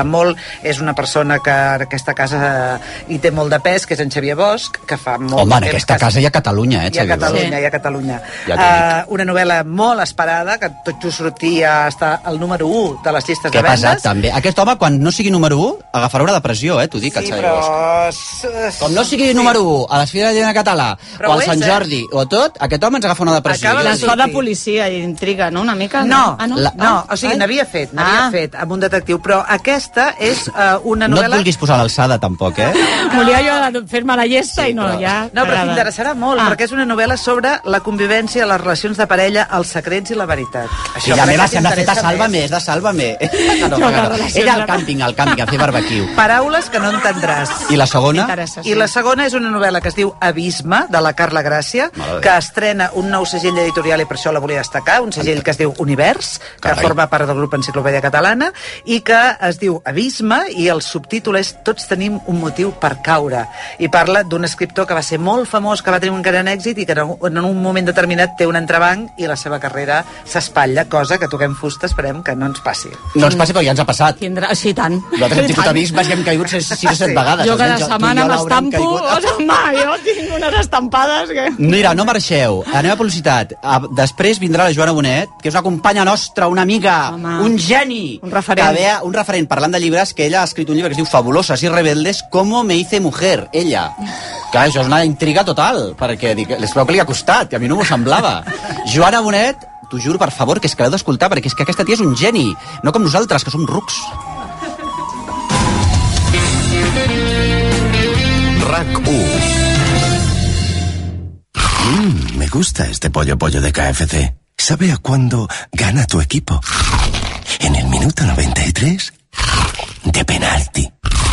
Speaker 17: molt, és una persona que en aquesta casa hi té molt de pes, que és en Xavier Bosch, que fa molt
Speaker 4: Home,
Speaker 17: de
Speaker 4: en aquesta casa hi ha Catalunya, eh,
Speaker 17: Xavier? Hi ha Catalunya, sí. hi ha Catalunya. Ja uh, una novel·la molt esperada, que tot just sortia està al número u de les llistes
Speaker 4: que
Speaker 17: de vendes.
Speaker 4: Pesat, també. Aquest home, quan no sigui número u, agafarà una depressió, eh, t'ho dic,
Speaker 17: sí,
Speaker 4: el
Speaker 17: però...
Speaker 4: Bosch. Com no sigui sí. número u a les Fires de Lleida Català, però o al Sant Jordi, eh? o tot, aquest home ens agafa una depressió.
Speaker 16: Les fa de policia i intriga, no? Una mica?
Speaker 17: No,
Speaker 16: ah, no?
Speaker 17: La, no, o sigui, n'havia fet, n'havia ah. fet amb un detectiu, però aquesta és uh, una novel·la...
Speaker 4: No et vulguis posar a l'alçada, tampoc, eh?
Speaker 16: Volia jo fer-me la llesta sí, i no,
Speaker 17: però...
Speaker 16: ja...
Speaker 17: No, però t'interessarà molt, ah. perquè és una novel·la sobre la convivència, les relacions de parella, els secrets i la veritat.
Speaker 4: Això la meva s'ha fet a Sálvame, és de Sálvame. No, no, no, no. Ella al càmping, al càmping, a fer barbequiu.
Speaker 17: Paraules que no entendràs.
Speaker 4: I la segona?
Speaker 17: Sí. I la segona és una novel·la que es diu Abisme, de la Carla Gràcia, que estrena un nou segell editorial, i per això la volia destacar, un segell que es diu Univers, que Carai. forma part del grup Enciclopèdia Catalana, i que es diu Abisme, i el subtítol és Tots tenim un motiu per caure. I parla d'un escriptor que va ser molt famós, que va tenir un gran èxit i que en un moment determinat té un entrebanc i la seva carrera s'espatlla, cosa que toquem fusta, esperem que no ens passi.
Speaker 4: No ens passi, però ja ens ha passat.
Speaker 16: Tindrà... Sí, tant.
Speaker 4: Nosaltres hem tingut avís, que hem caigut sis o set vegades.
Speaker 16: Jo cada setmana m'estampo, o sigui, jo tinc unes estampades que...
Speaker 4: Mira, no marxeu, anem a publicitat. Després vindrà la Joana Bonet, que és una companya nostra, una amiga, Home. un geni,
Speaker 16: un referent.
Speaker 4: Ve, un referent parlant de llibres, que ella ha escrit un llibre que es diu Fabulosas y rebeldes, cómo me hice mujer, ella. Clar, això és una intriga total, perquè dic, les veu que li ha costat, i a mi no m'ho semblava. Joana Bonet, t'ho juro, per favor, que és que l'heu d'escoltar, perquè és que aquesta tia és un geni, no com nosaltres, que som rucs.
Speaker 26: RAC u. Mmm, me gusta este pollo pollo de K F C. ¿Sabe a cuándo gana tu equipo? En el minuto noventa y tres de penalti.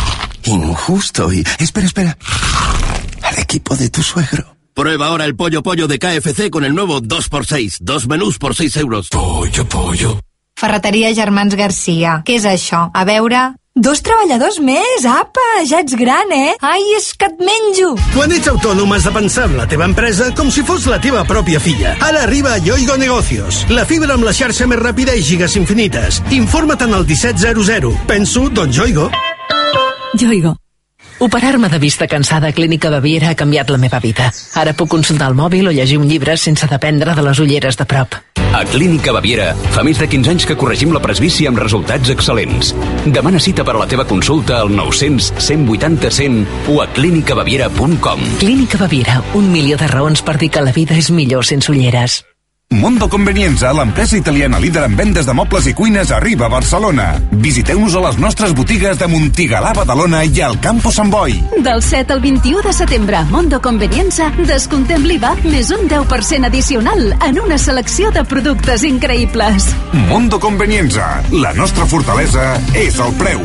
Speaker 26: Injusto y... Espera, espera. Al equipo de tu suegro.
Speaker 2: Prueba ahora el pollo pollo de K F C con el nuevo dos por seis. Dos menús por seis euros. Pollo, pollo.
Speaker 7: Ferreteria Germans Garcia. Què és això? A veure... Dos treballadors més, apa, ja ets gran, eh? Ai, és que et menjo!
Speaker 8: Quan ets autònom has de pensar en la teva empresa com si fos la teva pròpia filla. Ara arriba Yoigo Negocios, la fibra amb la xarxa més ràpida i gigas infinites. Informa't en el disset zero zero. Penso, doncs Yoigo.
Speaker 9: Yoigo. Operar-me de vista cansada a Clínica Baviera ha canviat la meva vida. Ara puc consultar el mòbil o llegir un llibre sense dependre de les ulleres de prop.
Speaker 10: A Clínica Baviera fa més de quinze anys que corregim la presbícia amb resultats excel·lents. Demana cita per a la teva consulta al nou cents cent vuitanta cent o a clínica baviera punt com.
Speaker 9: Clínica Baviera, un milió de raons per dir que la vida és millor sense ulleres.
Speaker 25: Mondo Convenienza, l'empresa italiana líder en vendes de mobles i cuines, arriba a Barcelona. Visiteu-nos a les nostres botigues de Montigalà, Badalona i al Campo Sant Boi.
Speaker 11: Del set al vint-i-u de setembre, Mondo Convenienza, descomptem l'I V A més un deu per cent addicional en una selecció de productes increïbles.
Speaker 25: Mondo Convenienza, la nostra fortalesa és el preu.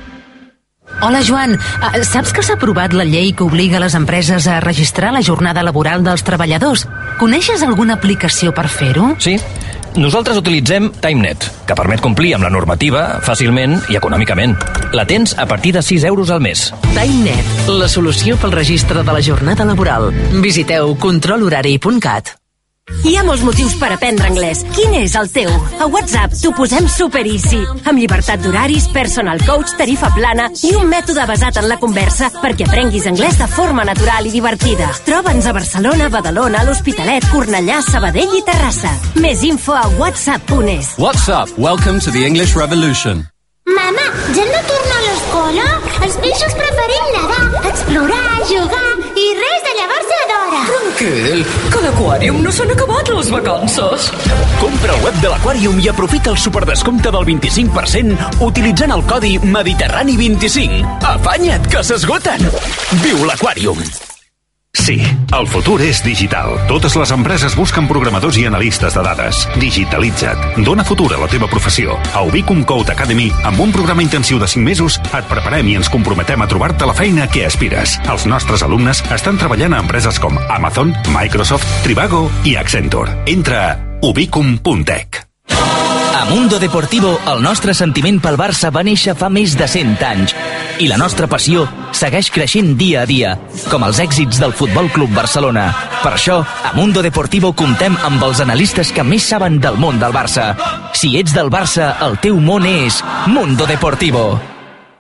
Speaker 9: Hola, Joan. Uh, saps que s'ha aprovat la llei que obliga les empreses a registrar la jornada laboral dels treballadors? Coneixes alguna aplicació per fer-ho?
Speaker 12: Sí. Nosaltres utilitzem TimeNet, que permet complir amb la normativa fàcilment i econòmicament. La tens a partir de sis euros al mes.
Speaker 9: TimeNet, la solució pel registre de la jornada laboral. Visiteu control horari punt cat.
Speaker 28: Hi ha molts motius per aprendre anglès. Quin és el teu? A WhatsApp t'ho posem super easy, amb llibertat d'horaris, personal coach, tarifa plana i un mètode basat en la conversa perquè aprenguis anglès de forma natural i divertida. Troba'ns a Barcelona, Badalona, l'Hospitalet, Cornellà, Sabadell i Terrassa. Més info a whatsapp punt es.
Speaker 29: WhatsApp, welcome to the English Revolution.
Speaker 18: Mama, ja no torno a l'escola? Els peixos preferim nedar, explorar, jugar i res de llevar-se d'hora.
Speaker 9: Tranquil, que a l'Aquàrium no s'han acabat les vacances.
Speaker 10: Compra al web de l'Aquàrium i aprofita el superdescompte del vint-i-cinc per cent utilitzant el codi Mediterrani vint-i-cinc. Afanya't, que s'esgoten! Viu l'Aquàrium!
Speaker 19: Sí, el futur és digital. Totes les empreses busquen programadors i analistes de dades. Digitalitza't. Dóna futur a la teva professió. A Ubicum Code Academy, amb un programa intensiu de cinc mesos, et preparem i ens comprometem a trobar-te la feina que aspires. Els nostres alumnes estan treballant a empreses com Amazon, Microsoft, Trivago i Accenture. Entra a ubicum punt tech.
Speaker 30: A Mundo Deportivo, el nostre sentiment pel Barça va néixer fa més de cent anys i la nostra passió segueix creixent dia a dia, com els èxits del Futbol Club Barcelona. Per això, a Mundo Deportivo comptem amb els analistes que més saben del món del Barça. Si ets del Barça, el teu món és Mundo Deportivo.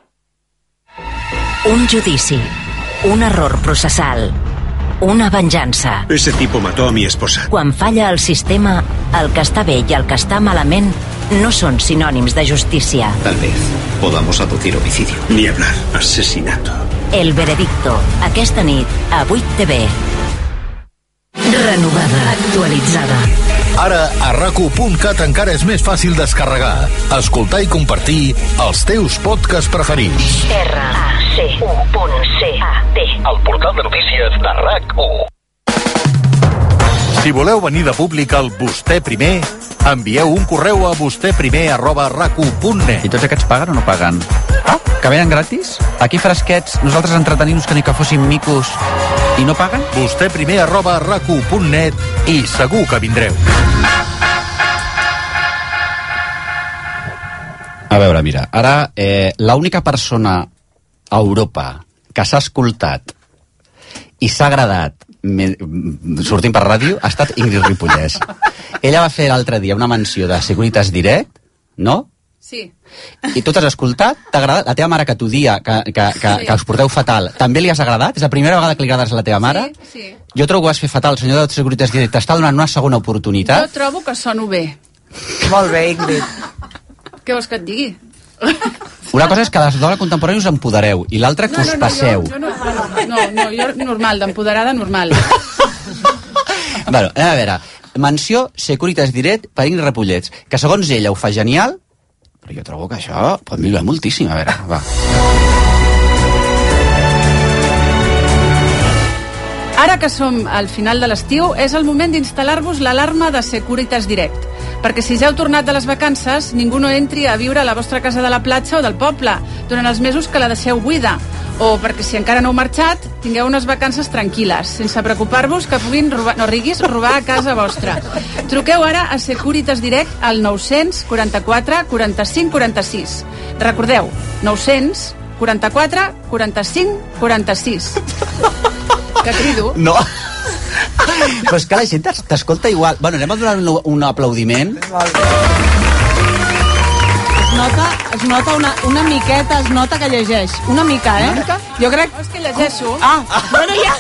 Speaker 28: Un judici, un error processal, una venjança.
Speaker 1: Ese tipo mató a mi esposa.
Speaker 28: Quan falla el sistema, el que està bé i el que està malament no són sinònims de justícia.
Speaker 1: Tal vez podamos aducir homicidio. Ni hablar. Asesinato.
Speaker 28: El veredicto, aquesta nit, a vuit T V. Renovada, actualitzada.
Speaker 26: Ara, a rac u punt cat encara és més fàcil descarregar, escoltar i compartir els teus podcasts preferits.
Speaker 28: R A C U punt C A T.
Speaker 26: El portal de notícies de RAC u. Si voleu venir de públic al Vostè Primer, envieu un correu a vostèprimer arroba rac u punt net.
Speaker 4: I tots aquests paguen o no paguen? Ah, que venen gratis? Aquí fresquets, nosaltres entretenint-nos que ni que fóssim micos i no paguen?
Speaker 26: vostèprimer arroba rac u punt net i segur que vindreu.
Speaker 4: A veure, mira, ara eh, l'única persona a Europa que s'ha escoltat i s'ha agradat me, sortint per ràdio ha estat Ingrid Ripollès. Ella va fer l'altre dia una menció de Securitas Direct, no?
Speaker 3: Sí.
Speaker 4: I tu t'has escoltat? T'ha agradat? La teva mare que t'odia, que, que, que,
Speaker 3: Sí.
Speaker 4: que us porteu fatal, també li has agradat? És la primera vegada que li agrades a la teva mare?
Speaker 3: Sí, sí.
Speaker 4: Jo trobo que vas fer fatal, el senyor de Securitas Direct t'està donant una segona
Speaker 3: Jo
Speaker 4: oportunitat.
Speaker 3: trobo que sono bé.
Speaker 17: Molt bé, Ingrid.
Speaker 3: Què vols que et digui?
Speaker 4: Una cosa és que les dones contemporànies us empodereu i l'altra que us passeu.
Speaker 3: Jo, jo no, no, no, jo normal, d'empoderada normal.
Speaker 4: Bueno, anem a veure. Menció Securitas Direct per Ingrid Ripollès, que segons ella ho fa genial, però jo trobo que això pot millorar moltíssim. A veure, va.
Speaker 3: Ara que som al final de l'estiu, és el moment d'instal·lar-vos l'alarma de Securitas Direct. Perquè si ja heu tornat de les vacances, ningú no entri a viure a la vostra casa de la platja o del poble durant els mesos que la deixeu buida. O perquè si encara no heu marxat, tingueu unes vacances tranquil·les, sense preocupar-vos que puguin robar, no riguis, robar a casa vostra. Truqueu ara a Securitas Direct al nou-cents quaranta-quatre quaranta-cinc quaranta-sis. Recordeu, nou-cents quaranta-quatre quaranta-cinc quaranta-sis. Que crido?
Speaker 4: No. Però és que la gent t'escolta igual. Bueno, anem a donar un, un aplaudiment.
Speaker 16: Es nota, es nota una, una miqueta, es nota que llegeix. Una mica, eh? Una mica? Jo crec...
Speaker 3: És que llegeixo.
Speaker 16: Ah, bueno, ja...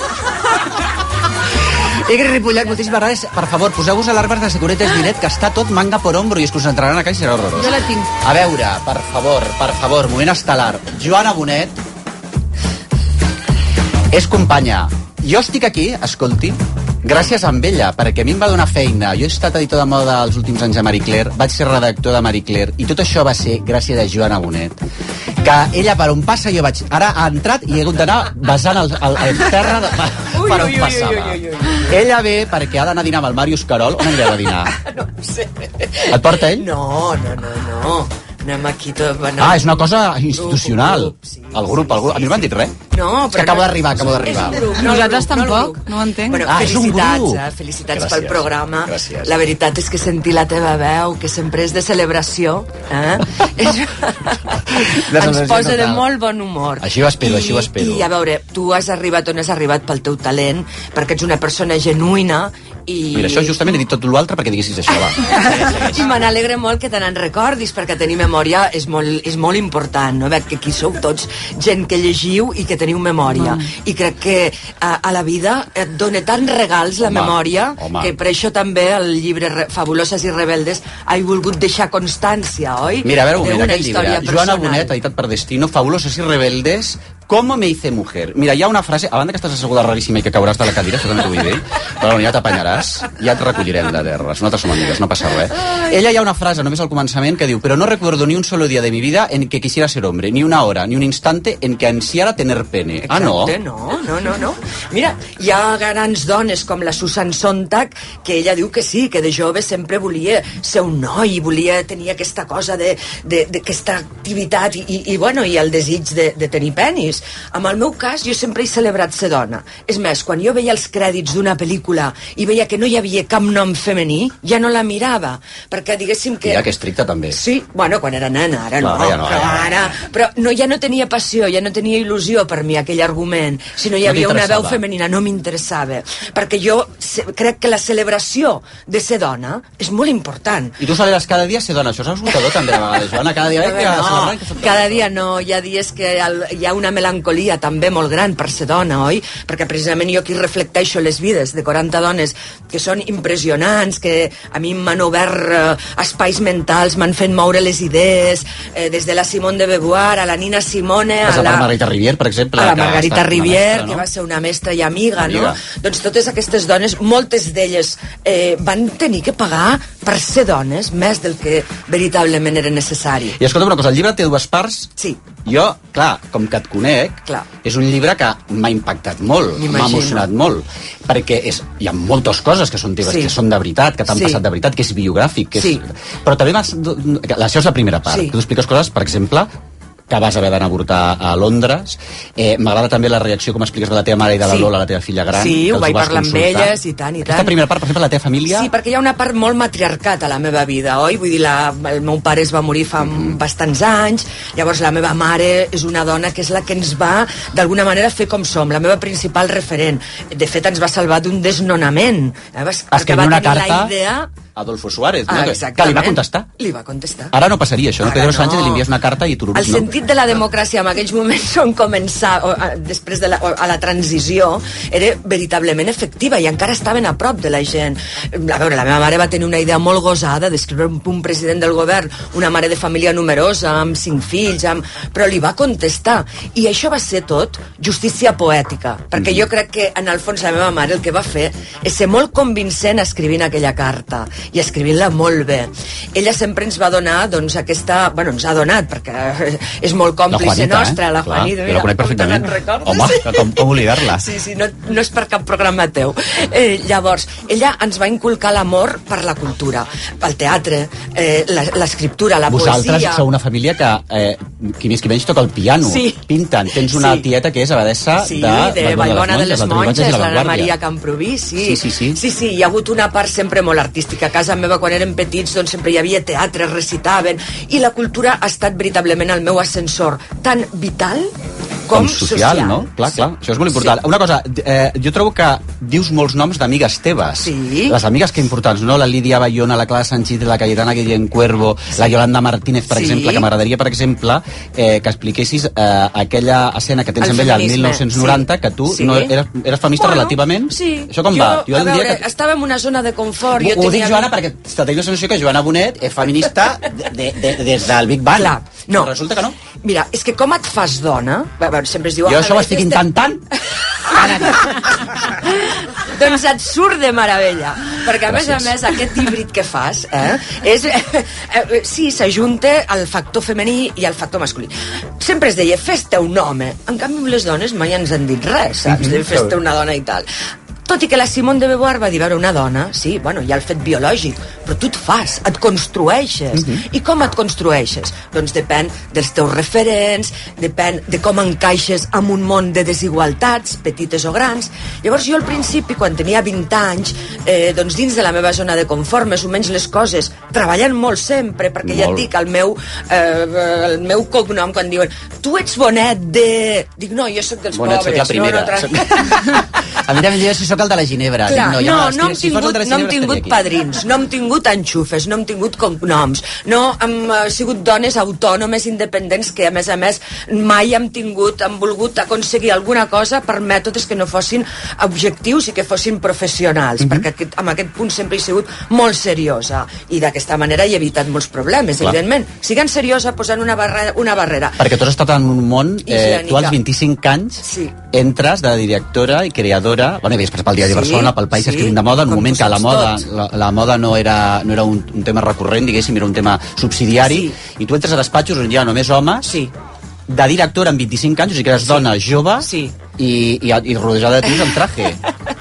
Speaker 4: Ingrid Ripollès, moltíssimes gràcies. Per favor, poseu-vos alarmes de Securitas Direct, que està tot manga por hombro i es concentraran a casa i serà horrorós.
Speaker 3: Jo la tinc.
Speaker 4: A veure, per favor, per favor, moment estel·lar. Joana Bonet és companya. Jo estic aquí, escolti, gràcies a ella, perquè a mi em va donar feina. Jo he estat editor de moda els últims anys a Marie Claire, vaig ser redactor de Marie Claire, i tot això va ser gràcies a Joana Bonet. Que ella per on passa jo vaig... Ara ha entrat i he hagut d'anar besant el, el, el terra de, per, per on passava. Ella ve perquè ha d'anar a dinar amb el Màrius Carol. On anireu a dinar?
Speaker 5: No ho sé.
Speaker 4: Et porta ell?
Speaker 5: No, no, no, no. Anem aquí tot... No.
Speaker 4: Ah, és una cosa institucional. El grup, el grup. A mi no m'han dit res.
Speaker 5: No,
Speaker 4: és que acabo d'arribar, acabo d'arribar.
Speaker 16: Nosaltres tampoc, no ho entenc.
Speaker 5: Bueno,
Speaker 4: ah,
Speaker 5: felicitats, eh? Felicitats
Speaker 4: gràcies,
Speaker 5: pel programa.
Speaker 4: Gràcies.
Speaker 5: La veritat és que sentir la teva veu, que sempre és de celebració, eh? és... ens posa de molt bon humor.
Speaker 4: Així ho espero, I, així ho espero.
Speaker 5: I a veure, tu has arribat on has arribat pel teu talent, perquè ets una persona genuïna i...
Speaker 4: Mira, això justament he dit tot l'altre perquè diguessis això, va.
Speaker 5: I me n'alegre molt que te n'en recordis, perquè tenir memòria és molt, és molt important, no? Veig que aquí sou tots gent que llegiu i que teniu memòria. Mm. I crec que a, a la vida et dona tants regals la home, memòria, home. Que per això també el llibre Re Fabuloses i Rebeldes ha volgut deixar constància, oi?
Speaker 4: Mira, a veure un moment, aquest llibre. Joana Bonet, editat per Destino, Fabuloses i Rebeldes, ¿cómo me hice mujer? Mira, hi ha una frase, a banda que estàs asseguda raríssima i que cauràs de la cadira, això també t'ho vull dir, però bueno, ja t'apanyaràs, ja et recollirem de terra, nosaltres som amigues, no passa res. Ella hi ha una frase, només al començament, que diu, pero no recuerdo ni un solo día de mi vida en que quisiera ser hombre, ni una hora, ni un instante en que ansiara tener pene.
Speaker 5: Exacte,
Speaker 4: ah, no?
Speaker 5: no, no, no, no. Mira, hi ha grans dones com la Susan Sontag, que ella diu que sí, que de jove sempre volia ser un noi, volia tenir aquesta cosa de, de, d'aquesta activitat i, i, i, bueno, i el desig de, de tenir penis. Amb el meu cas, jo sempre he celebrat ser dona. És més, quan jo veia els crèdits d'una pel·lícula i veia que no hi havia cap nom femení, ja no la mirava, perquè diguéssim que...
Speaker 4: Mira, que estricta també.
Speaker 5: Sí, bueno, quan era nena, ara
Speaker 4: Clar,
Speaker 5: no,
Speaker 4: ja no,
Speaker 5: però
Speaker 4: ja.
Speaker 5: ara... Però no, ja no tenia passió, ja no tenia il·lusió per mi aquell argument, sinó hi
Speaker 4: No
Speaker 5: havia una veu
Speaker 4: t'interessava.
Speaker 5: femenina, no m'interessava, perquè jo se, crec que la celebració de ser dona és molt important.
Speaker 4: I tu celebres cada dia ser dona, això és esgotador també a vegades, Joana, cada dia...
Speaker 5: A veure, no, cada dia no, hi ha dies que el, hi ha una melancolia melancolia també molt gran per ser dona, oi? Perquè precisament jo aquí reflecteixo les vides de quaranta dones que són impressionants, que a mi m'han obert eh, espais mentals, m'han fet moure les idees, eh, des de la Simone de Beauvoir a la Nina Simone, a la
Speaker 4: Margarita Rivière, per exemple.
Speaker 5: A la Margarita Rivière,
Speaker 4: mestra, no?
Speaker 5: que va ser una mestra i amiga,
Speaker 4: amiga,
Speaker 5: no? Doncs totes aquestes dones, moltes d'elles eh, van tenir que pagar per ser dones més del que veritablement era necessari.
Speaker 4: I escolta una cosa, el llibre té dues parts.
Speaker 5: Sí.
Speaker 4: Jo, clar, com que et conec,
Speaker 5: clar.
Speaker 4: És un llibre que m'ha impactat molt, m'ha emocionat molt, perquè és, hi ha moltes coses que són teves, sí. que són de veritat, que t'han sí. passat de veritat, que és biogràfic, que és... Sí. Però també vas... Això és la primera part. Sí. Tu expliques coses, per exemple, que vas haver d'anar a avortar a Londres. Eh, M'agrada també la reacció, com expliques, de la teva mare i de la sí. Lola, la teva filla gran.
Speaker 5: Sí, ho vaig parlar amb elles i tant, i tant.
Speaker 4: Aquesta primera part, per exemple, la teva família...
Speaker 5: Sí, perquè hi ha una part molt matriarcat a la meva vida, oi? Vull dir, la, el meu pare es va morir fa mm-hmm. bastants anys, llavors la meva mare és una dona que és la que ens va, d'alguna manera, fer com som, la meva principal referent. De fet, ens va salvar d'un desnonament. Eh?
Speaker 4: Escriure una carta...
Speaker 5: La idea...
Speaker 4: Adolfo Suárez, no?
Speaker 5: Ah,
Speaker 4: que li va contestar.
Speaker 5: Li va contestar.
Speaker 4: Ara no passaria això, no?
Speaker 5: Ara
Speaker 4: Pedro
Speaker 5: no.
Speaker 4: Sánchez li envies una carta i tururut,
Speaker 5: el
Speaker 4: no?
Speaker 5: sentit de la democràcia en aquells moments on començar, o, a, després de la, o, a la transició, era veritablement efectiva i encara estaven a prop de la gent. A veure, la meva mare va tenir una idea molt gosada d'escriure un, un president del govern, una mare de família numerosa, amb cinc fills, amb... però li va contestar. I això va ser tot justícia poètica, perquè jo crec que en el fons la meva mare el que va fer és ser molt convincent escrivint aquella carta i escrivint-la molt bé. Ella sempre ens va donar, doncs, aquesta... Bueno, ens ha donat, perquè és molt còmplice
Speaker 4: la Juanita,
Speaker 5: nostra,
Speaker 4: eh?
Speaker 5: la Juanita.
Speaker 4: Clar, jo la conec perfectament. Home, com, com oblidar-la?
Speaker 5: Sí, sí, no, no és per cap programa teu. Eh, llavors, ella ens va inculcar l'amor per la cultura, pel teatre, eh, l'escriptura, la poesia...
Speaker 4: Vosaltres sou una família que, eh, qui més qui menys, toca el piano,
Speaker 5: sí.
Speaker 4: pinten. Tens una sí. tieta que és abadessa
Speaker 5: sí,
Speaker 4: de...
Speaker 5: de Vallbona de les Monges, l'Anna Maria
Speaker 4: Camp
Speaker 5: Camproví, sí.
Speaker 4: Sí, sí, sí.
Speaker 5: Sí, sí, hi ha hagut una part sempre molt artística. A casa meva, quan érem petits, doncs sempre hi havia teatre, recitaven, i la cultura ha estat veritablement el meu ascensor, tan vital com,
Speaker 4: com social, social, no? Clar, clar, això és molt important. Sí. Una cosa, eh, jo trobo que dius molts noms d'amigues teves.
Speaker 5: Sí.
Speaker 4: Les amigues que importants, no? La Lídia Bayona, la Clara Sanchit, la Cayetana Guillén Cuervo, sí. la Yolanda Martínez, per sí. exemple, que m'agradaria, per exemple, eh, que expliquessis eh, aquella escena que tens
Speaker 5: el
Speaker 4: amb ella el mil nou-cents noranta, sí. que tu sí. no eres, eres feminista bueno, relativament.
Speaker 5: Sí.
Speaker 4: Això com
Speaker 5: jo,
Speaker 4: va?
Speaker 5: Jo a veure, que... estava en una zona de confort.
Speaker 4: Ho,
Speaker 5: jo
Speaker 4: ho
Speaker 5: tenia...
Speaker 4: dic, Joana, perquè tinc la sensació que Joana Bonet és feminista de, de, de, des del Big Bang.
Speaker 5: Clar, no.
Speaker 4: Però resulta que no.
Speaker 5: Mira, és que com et fas dona... A veure, sempre es diu...
Speaker 4: Jo això ho estic intentant...
Speaker 5: Doncs et surt de meravella, perquè a Gràcies. més a més aquest híbrid que fas eh, és, eh, eh, sí, s'ajunta el factor femení i el factor masculí. Sempre es deia fes-te un home, en canvi les dones mai ens han dit res, saps? Mm-hmm. Fes-te una dona i tal. Tot i que la Simone de Beauvoir va dir, veure, una dona, sí, bueno, hi ha el fet biològic, però tu et fas, et construeixes. Mm-hmm. I com et construeixes? Doncs depèn dels teus referents, depèn de com encaixes en un món de desigualtats, petites o grans. Llavors jo al principi, quan tenia vint anys, eh, doncs dins de la meva zona de confort, més o menys les coses, treballant molt sempre, perquè molt. Ja et dic, el meu, eh, el meu cognom, quan diuen, tu ets Bonet de... Dic, no, jo sóc dels
Speaker 4: Bonet,
Speaker 5: pobres.
Speaker 4: Bonet, soc la primera.
Speaker 5: No, no, tra...
Speaker 4: A mi també diuen si sóc el de la Ginebra.
Speaker 5: Clar,
Speaker 4: Dic, no,
Speaker 5: no,
Speaker 4: ja
Speaker 5: no hem tingut, no hem tingut padrins, no hem tingut enxufes, no hem tingut cognoms, no hem uh, sigut dones autònomes, independents, que a més a més mai hem tingut, hem volgut aconseguir alguna cosa per mètodes que no fossin objectius i que fossin professionals, mm-hmm. perquè aquest, amb aquest punt sempre he sigut molt seriosa i d'aquesta manera he evitat molts problemes, Clar. evidentment. Siguent seriosa posant una barrera, una barrera.
Speaker 4: Perquè tu has estat en un món, eh, tu als vint-i-cinc anys
Speaker 5: sí.
Speaker 4: entres de directora i creadora, bueno, i després pel Diari sí, de Barcelona, pel País sí, escrivint de moda, en un moment que la moda, la, la moda no era, no era un, un tema recurrent, diguéssim, era un tema subsidiari, sí. i tu entres a despatxos on hi ha només homes,
Speaker 5: sí.
Speaker 4: de directora amb vint-i-cinc anys, o sigui que eres sí. dona jove,
Speaker 5: sí.
Speaker 4: i, i, i rodejada de tios amb traje.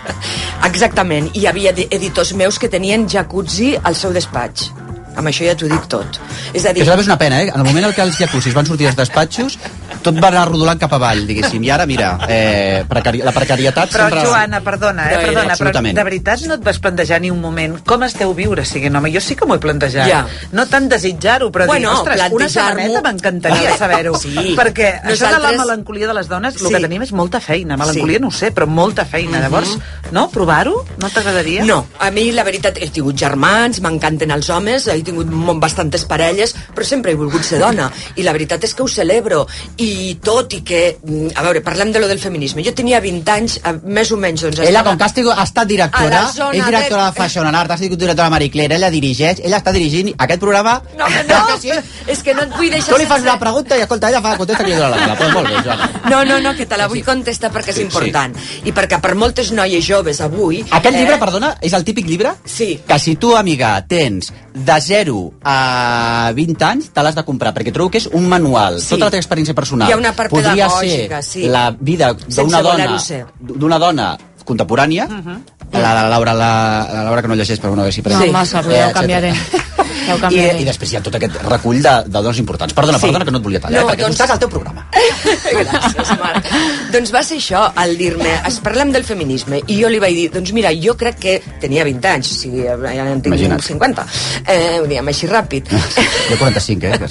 Speaker 5: Exactament, i hi havia editors meus que tenien jacuzzi al seu despatx. Amb això ja t'ho dic tot. És a dir...
Speaker 4: Això és una pena, eh? En el moment en què els jacuzzis van sortir dels despatxos, tot va anar rodolant cap avall, diguéssim. I ara, mira, eh, precari... la precarietat
Speaker 17: però,
Speaker 4: sempre...
Speaker 17: Però, Joana, perdona, eh? Perdona, però de veritat no et vas plantejar ni un moment com esteu viure siguent home? Jo sí que m'ho he plantejat. Ja. No tant desitjar-ho, però bueno, dir, ostres, una setmaneta m'encantaria saber-ho. Sí. Perquè Nosaltres... això de la melancolia de les dones, el sí. que tenim és molta feina. Melancolia sí. no ho sé, però molta feina. Uh-huh. Llavors, no? Provar-ho? No t'agradaria?
Speaker 5: No. A mi, la veritat, he tingut germans, m'encanten els homes, he tingut bastantes parelles, però sempre he volgut ser dona. I la veritat és que ho celebro. I I tot i que, a veure, parlem de lo del feminisme, jo tenia vint anys, més o menys, doncs...
Speaker 4: Ella, com que ha estat, ha estat directora, és directora de, de Fashion and Art, ha estat directora de Marie Claire, ella dirigeix, ella està dirigint aquest programa...
Speaker 5: No, no, no, sí. És que no et vull deixar...
Speaker 4: Tu li fas una pregunta i, escolta, ella fa contesta que li dona la gana. Pues molt bé, Joana.
Speaker 5: No, no, no, que te la vull contestar perquè és important. Sí. I perquè per moltes noies joves avui...
Speaker 4: Aquest llibre, eh... perdona, és el típic llibre?
Speaker 5: Sí.
Speaker 4: Que si tu, amiga, tens de zero a vint anys, te l'has de comprar, perquè trobo que és un manual. Sí. Tota la teva experiència personal.
Speaker 5: Hi ha una part
Speaker 4: podria
Speaker 5: pedagògica,
Speaker 4: ser
Speaker 5: sí.
Speaker 4: La vida d'una dona, d'una dona contemporània, uh -huh. la, la, Laura, la, la Laura que no llegeix, però bueno, a veure si...
Speaker 16: No, sí. Massa, però ja ho canviaré. Ja ho canviaré.
Speaker 4: I, I després hi ha tot aquest recull de, de dones importants. Perdona, sí. perdona que no et volia tallar, no, perquè doncs... tu estàs al teu programa.
Speaker 5: Gràcies, Marc. Doncs va ser això, al dir-me, es parlem del feminisme, i jo li vaig dir, doncs mira, jo crec que tenia vint anys, o sigui, ja en tinc Imagina't. cinquanta, eh, ho diem així ràpid.
Speaker 4: Jo quaranta-cinc, eh?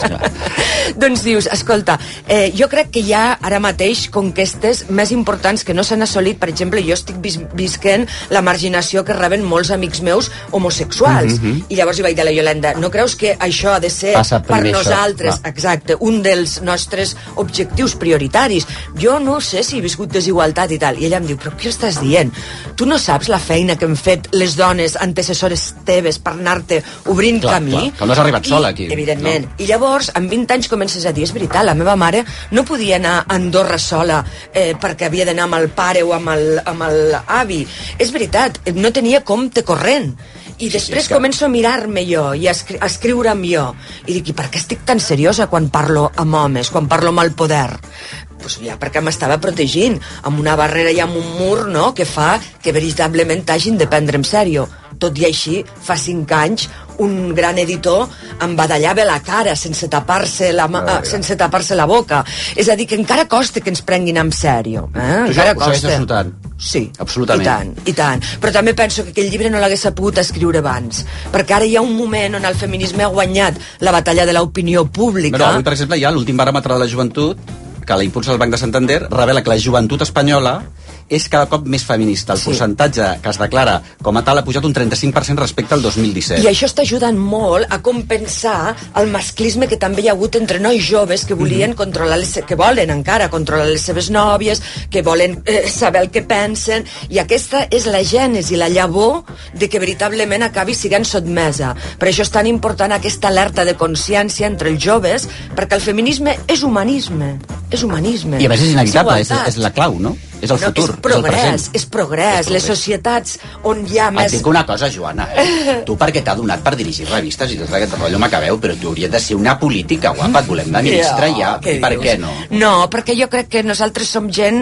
Speaker 5: Doncs dius, escolta, eh, jo crec que hi ha ara mateix conquestes més importants que no s'han assolit. Per exemple, jo estic vis visquent la marginació que reben molts amics meus homosexuals. Mm -hmm. I llavors hi vaig dir a la Iolanda, no creus que això ha de ser per nosaltres, això. Exacte, un dels nostres objectius prioritaris? Jo no sé si he viscut desigualtat i tal. I ella em diu, però què estàs dient? Tu no saps la feina que hem fet les dones antecessores teves per anar-te obrint clar, camí?
Speaker 4: Clar, que no has arribat
Speaker 5: I,
Speaker 4: sola aquí.
Speaker 5: Evidentment.
Speaker 4: No.
Speaker 5: I llavors, amb vint anys comences a dir, és veritat, la meva mare no podia anar a Andorra sola eh, perquè havia d'anar amb el pare o amb el, amb l'avi. És veritat, no tenia compte corrent. I després sí, sí, que... començo a mirar-me jo i a, escri a escriure amb jo. I dic, i per què estic tan seriosa quan parlo amb homes, quan parlo amb el poder? Pues ja perquè m'estava protegint, amb una barrera i amb un mur, no?, que fa que veritablement t'hagin de prendre en sèrio. Tot i així, fa cinc anys, un gran editor em badallava la cara sense tapar-se la, oh, sense tapar-se la boca. És a dir, que encara costa que ens prenguin en sèrio. Eh?
Speaker 4: Tu això ho segueixes notant?
Speaker 5: Sí,
Speaker 4: absolutament.
Speaker 5: I tant, i tant. Però també penso que aquell llibre no l'hagués pogut escriure abans, perquè ara hi ha un moment on el feminisme ha guanyat la batalla de l'opinió pública.
Speaker 4: Però avui, per exemple, hi ha l'últim baròmetre de la joventut, que la impulsa el Banc de Santander, revela que la joventut espanyola és cada cop més feminista. El sí. percentatge que es declara com a tal ha pujat un trenta-cinc per cent respecte al dos mil disset.
Speaker 5: I això està ajudant molt a compensar el masclisme que també hi ha hagut entre nois joves que volien mm -hmm. controlar, les, que volen encara controlar les seves nòvies, que volen eh, saber el que pensen, i aquesta és la gènesi, la llavor de que veritablement acabi siguent sotmesa. Per això és tan important aquesta alerta de consciència entre els joves, perquè el feminisme és humanisme. És humanisme.
Speaker 4: I a més és inevitable, és, és la clau, no? És el
Speaker 5: no,
Speaker 4: futur,
Speaker 5: és progrés,
Speaker 4: és,
Speaker 5: és progrés. Les societats on hi ha més...
Speaker 4: Et dic una cosa, Joana, eh? Tu perquè t'ha donat per dirigir revistes i tot aquest rotllo macabeu, però tu hauries de ser una política, guapa, et volem de ministra ja, ja. I per dius? Què no?
Speaker 5: No, perquè jo crec que nosaltres som gent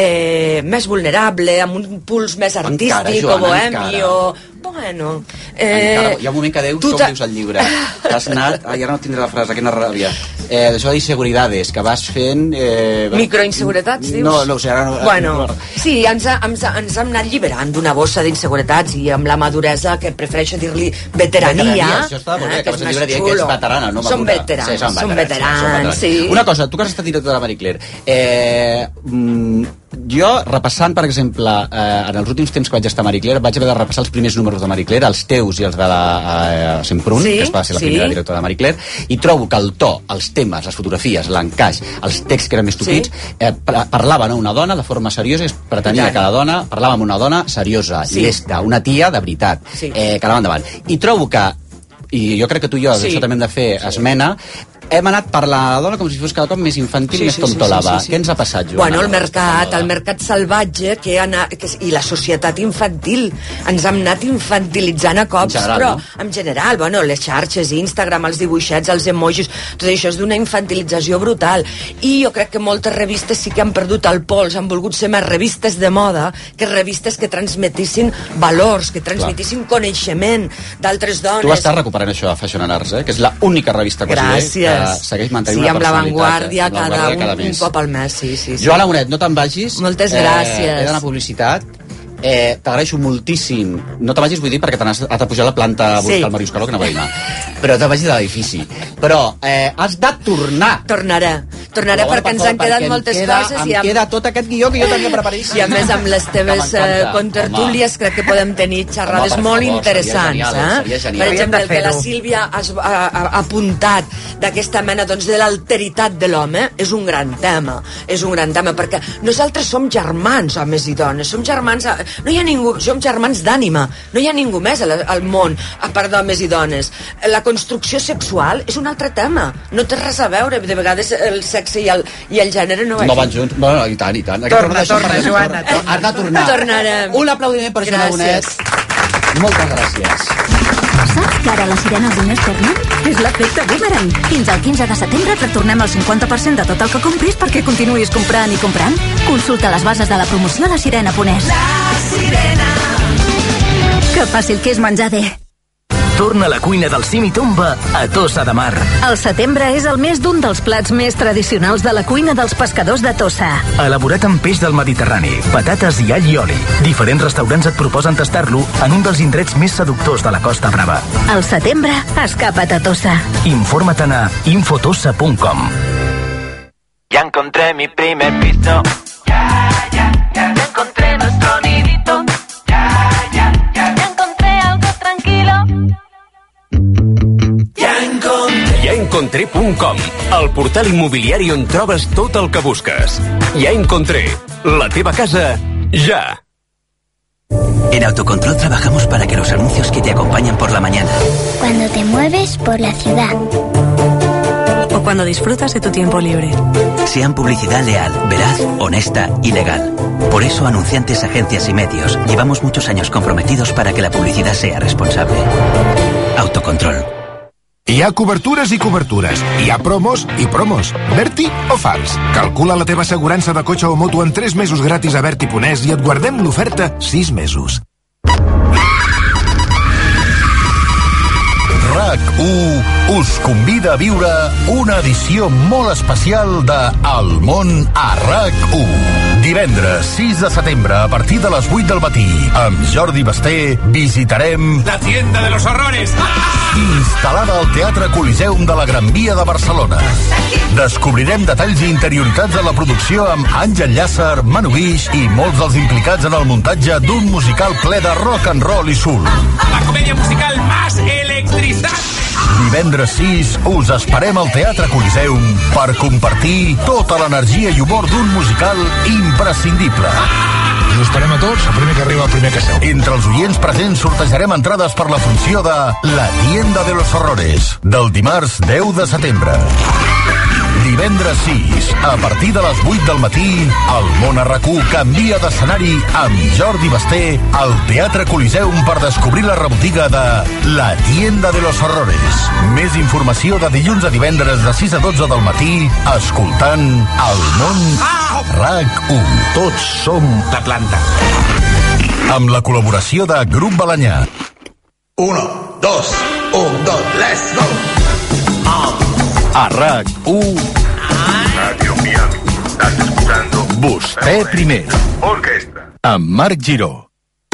Speaker 5: eh, més vulnerable, amb un puls més artístic, encara, Joana, o bohemio... Bueno...
Speaker 4: Eh, encara, hi ha un moment que deus, com dius el llibre? Has anat... Ai, ara no tindré la frase, quina ràbia. Eh, això d'inseguridades, que vas fent... Eh,
Speaker 5: Microinseguretats, dius?
Speaker 4: No, no ho sé, ara no...
Speaker 5: Bueno, sí, ens, ha, ens, ha, ens hem anat lliberant d'una bossa d'inseguretats i amb la maduresa, que prefereixo dir-li veterania.
Speaker 4: Veterania, això està molt bé, que vas al llibre dient que ets veterana, no madura.
Speaker 5: Som veterans, sí, som veterans, veterans, sí, veterans. Sí.
Speaker 4: Una cosa, tu que has estat directora de Marie Claire, eh, mm, jo, repassant, per exemple, eh, en els últims temps que vaig estar a Marie Claire, vaig haver de repassar els primers números de Marie Claire, els teus i els de la eh, Semprún, sí, que va ser la sí. primera directora de Marie Claire, i trobo que el to, els temes, les fotografies, l'encaix, els texts que eren més tupits, sí. eh, parlaven a una dona de forma seriosa, es pretenia que la dona, parlava amb una dona seriosa, sí. llesta, una tia de veritat, sí. eh, que anava endavant. I trobo que, i jo crec que tu i jo, sí. això també hem de fer sí. esmena, hem anat per la dona com si fos cada cop més infantil, sí, més tontolava. Sí, sí, sí, sí. Què ens ha passat, Joana?
Speaker 5: Bueno, el mercat, el mercat salvatge que ha anat, que, i la societat infantil. Ens hem anat infantilitzant a cops, en general, però no? en general, bueno, les xarxes, Instagram, els dibuixets, els emojis, tot això és d'una infantilització brutal. I jo crec que moltes revistes sí que han perdut el pols, han volgut ser més revistes de moda que revistes que transmetissin valors, que transmetissin Clar. coneixement d'altres dones.
Speaker 4: Tu estàs recuperant això a Fashion and Arts, eh? Que és l'única revista quasi
Speaker 5: Gràcies.
Speaker 4: que segueix mantenint
Speaker 5: sí,
Speaker 4: una personalitat.
Speaker 5: Sí, amb l'avantguàrdia
Speaker 4: eh?
Speaker 5: cada,
Speaker 4: cada, cada
Speaker 5: un, un cop al mes, sí, sí. sí.
Speaker 4: Joana Moret, no te'n vagis.
Speaker 5: Moltes gràcies.
Speaker 4: Eh, he d'anar a publicitat. Eh, T'agraeixo moltíssim. No te vagis, vull dir, perquè t'has de pujar a la planta a buscar sí. el Màrius Caló, que no va dinar. Però te vagis de l'edifici. Però eh, has de tornar.
Speaker 5: Tornaré. tornaré
Speaker 4: Col·labora,
Speaker 5: perquè ens
Speaker 4: per
Speaker 5: han
Speaker 4: favor,
Speaker 5: quedat
Speaker 4: perquè
Speaker 5: moltes
Speaker 4: em queda,
Speaker 5: coses.
Speaker 4: Em
Speaker 5: I amb...
Speaker 4: queda tot aquest guió que jo tenia preparadíssim.
Speaker 5: I a més, amb les teves eh, contertúlies crec que podem tenir xerrades
Speaker 4: Home, per
Speaker 5: molt
Speaker 4: favor,
Speaker 5: interessants.
Speaker 4: seria genial,
Speaker 5: eh?
Speaker 4: seria genial.
Speaker 5: Per exemple, el que la
Speaker 17: fer-ho.
Speaker 5: Sílvia has, ha, ha, ha apuntat d'aquesta mena doncs, de l'alteritat de l'home és un gran tema. És un gran tema, perquè nosaltres som germans, homes i dones. Som germans... A... No hi ha ningú... Som germans d'ànima. No hi ha ningú més al, al món, a part d'homes i dones. La construcció sexual és un altre tema. No té res a veure. De vegades el sexe i el, i el gènere no...
Speaker 4: No van junts. Bueno, i tant, i tant.
Speaker 17: Torna, torna, Joana.
Speaker 4: Has de tornar.
Speaker 5: Tornarem.
Speaker 4: Un aplaudiment per Joana Bonet. Moltes gràcies.
Speaker 11: Saps que ara les sirenes només tornen? És l'efecte boomerang. Fins al quinze de setembre et retornem el cinquanta per cent de tot el que compris perquè continuïs comprant i comprant. Consulta les bases de la promoció a la sirena punt es.
Speaker 18: La sirena.
Speaker 11: Que fàcil que és menjar bé.
Speaker 30: Torna a la cuina del Cim i Tomba a Tossa de Mar.
Speaker 11: El setembre és el mes d'un dels plats més tradicionals de la cuina dels pescadors de Tossa.
Speaker 30: Elaborat amb peix del Mediterrani, patates i all i oli. Diferents restaurants et proposen tastar-lo en un dels indrets més seductors de la Costa Brava.
Speaker 11: Al setembre, escapa't a Tossa.
Speaker 30: Informa't a infotossa punt com.
Speaker 6: Ya encontré mi primer piso. Ya, ya, ya. Ya encontré nuestro nidito. Ya, ya, ya. Ya encontré algo tranquilo.
Speaker 10: Ja encontré punt com, el portal immobiliari on trobes tot el que busques. Ja encontré, la teva casa, ja.
Speaker 13: En Autocontrol trabajamos para que los anuncios que te acompañan por la mañana,
Speaker 18: Cuando te mueves por la ciudad.
Speaker 14: O cuando disfrutas de tu tiempo libre.
Speaker 13: sean publicidad leal, veraz, honesta y legal. Por eso, anunciantes, agencias y medios, llevamos muchos años comprometidos para que la publicidad sea responsable. Autocontrol.
Speaker 25: Hi ha cobertures i cobertures. Hi ha promos i promos. Berti o fals? Calcula la teva assegurança de cotxe o moto en tres mesos gratis a Berti punt es i et guardem l'oferta sis mesos.
Speaker 26: RAC u us convida a viure una edició molt especial de El món a RAC u. Divendres sis de setembre a partir de les vuit del matí amb Jordi Basté visitarem
Speaker 6: La tienda de los horrores.
Speaker 26: instal·lada al Teatre Coliseum de la Gran Via de Barcelona. Descobrirem detalls i interioritats de la producció amb Àngel Llàcer, Manu Guix i molts dels implicats en el muntatge d'un musical ple de rock and roll i soul.
Speaker 6: La comedia musical más electrizante.
Speaker 26: Divendres sis us esperem al Teatre Coliseum per compartir tota l'energia i humor d'un musical imprescindible.
Speaker 25: Us esperem a tots, el primer que arriba, el primer que seu.
Speaker 26: Entre els oients presents sortejarem entrades per la funció de La tienda de los horrores, del dimarts deu de setembre. Divendres sis, a partir de les vuit del matí, el món a RAC u canvia d'escenari amb Jordi Basté al Teatre Coliseum per descobrir la rebotiga de La tienda de los horrores. Més informació de dilluns a divendres de sis a dotze del matí, escoltant El món RAC u. Tots som
Speaker 6: La planta.
Speaker 26: amb la col·laboració de Grup Balanyà.
Speaker 6: Uno, dos, un, dos, let's go.
Speaker 26: A RAC u,
Speaker 6: Radio Mía, estás escuchando
Speaker 26: vostè primer,
Speaker 6: Orquesta.
Speaker 26: amb Marc Giró.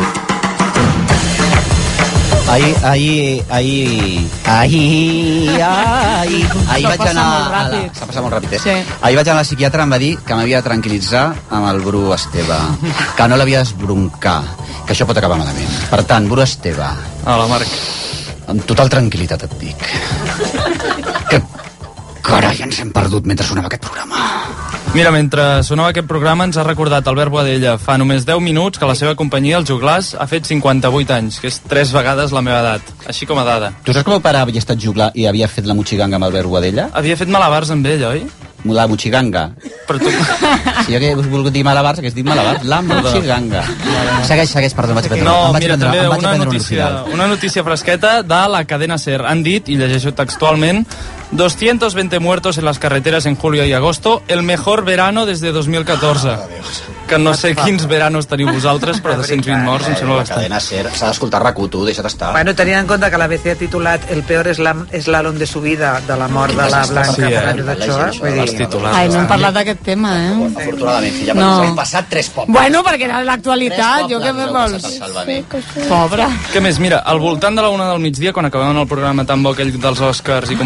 Speaker 4: Ahir, ahir, ahir, ahir, ahir, ahir vaig anar... a la- S'ha passat molt ràpid, eh?
Speaker 3: Sí.
Speaker 4: Ahir vaig anar a la psiquiatra, em va dir que m'havia de tranquil·litzar amb el Bru Esteve, que no l'havia d'esbroncar, que això pot acabar malament. Per tant, Bru Esteve...
Speaker 12: Hola, Marc.
Speaker 4: Amb total tranquil·litat et dic. Que carai, ens hem perdut mentre sonava aquest programa.
Speaker 12: Mira, mentre sonava aquest programa ens ha recordat Albert Boadella fa només deu minuts que la seva companyia, el Joglars, ha fet cinquanta-vuit anys, que és tres vegades la meva edat, així com a dada.
Speaker 4: Tu saps que el meu pare havia estat juglar i havia fet la motxiganga amb Albert Boadella?
Speaker 12: Havia fet malabars amb ell, oi?
Speaker 4: La motxiganga.
Speaker 12: Però tu...
Speaker 4: Si jo hagués volgut dir malabars, hagués dit malabars. La motxiganga. Segueix, segueix, perdó, em vaig prendre,
Speaker 12: No,
Speaker 4: em vaig
Speaker 12: mira,
Speaker 4: prendre,
Speaker 12: també
Speaker 4: em vaig
Speaker 12: una
Speaker 4: prendre un
Speaker 12: notícia,
Speaker 4: oral.
Speaker 12: una notícia fresqueta de la cadena SER. Han dit, i llegeixo textualment, doscientos veinte muertos en las carreteras en julio y agosto, el mejor verano desde dos mil catorze. Que no sé quins veranos teniu vosaltres, però dos-cents vint morts em sembla
Speaker 4: La
Speaker 12: bastant.
Speaker 4: cadena SER, s'ha d'escoltar R A C U, tu, deixa't estar.
Speaker 17: Bueno, tenint en compte que l'A B C ha titulat El peor eslam- slalom de su vida de la mort de la Blanca
Speaker 12: Sí, eh?
Speaker 17: Fernández d'Ochoa, vull dir...
Speaker 3: Ai, no hem parlat d'aquest tema, eh?
Speaker 4: Afortunadament, filla,
Speaker 3: No.
Speaker 4: no. hem passat tres pobles.
Speaker 3: Bueno, perquè era l'actualitat,
Speaker 4: Tres
Speaker 3: jo què
Speaker 4: pobles
Speaker 3: me
Speaker 4: heu
Speaker 3: vols?
Speaker 4: passat al Salvament.
Speaker 3: Pobre.
Speaker 12: Què més? Mira, al voltant de la una del migdia, quan acabàvem el programa tan bo aquell dels Oscars i començàvem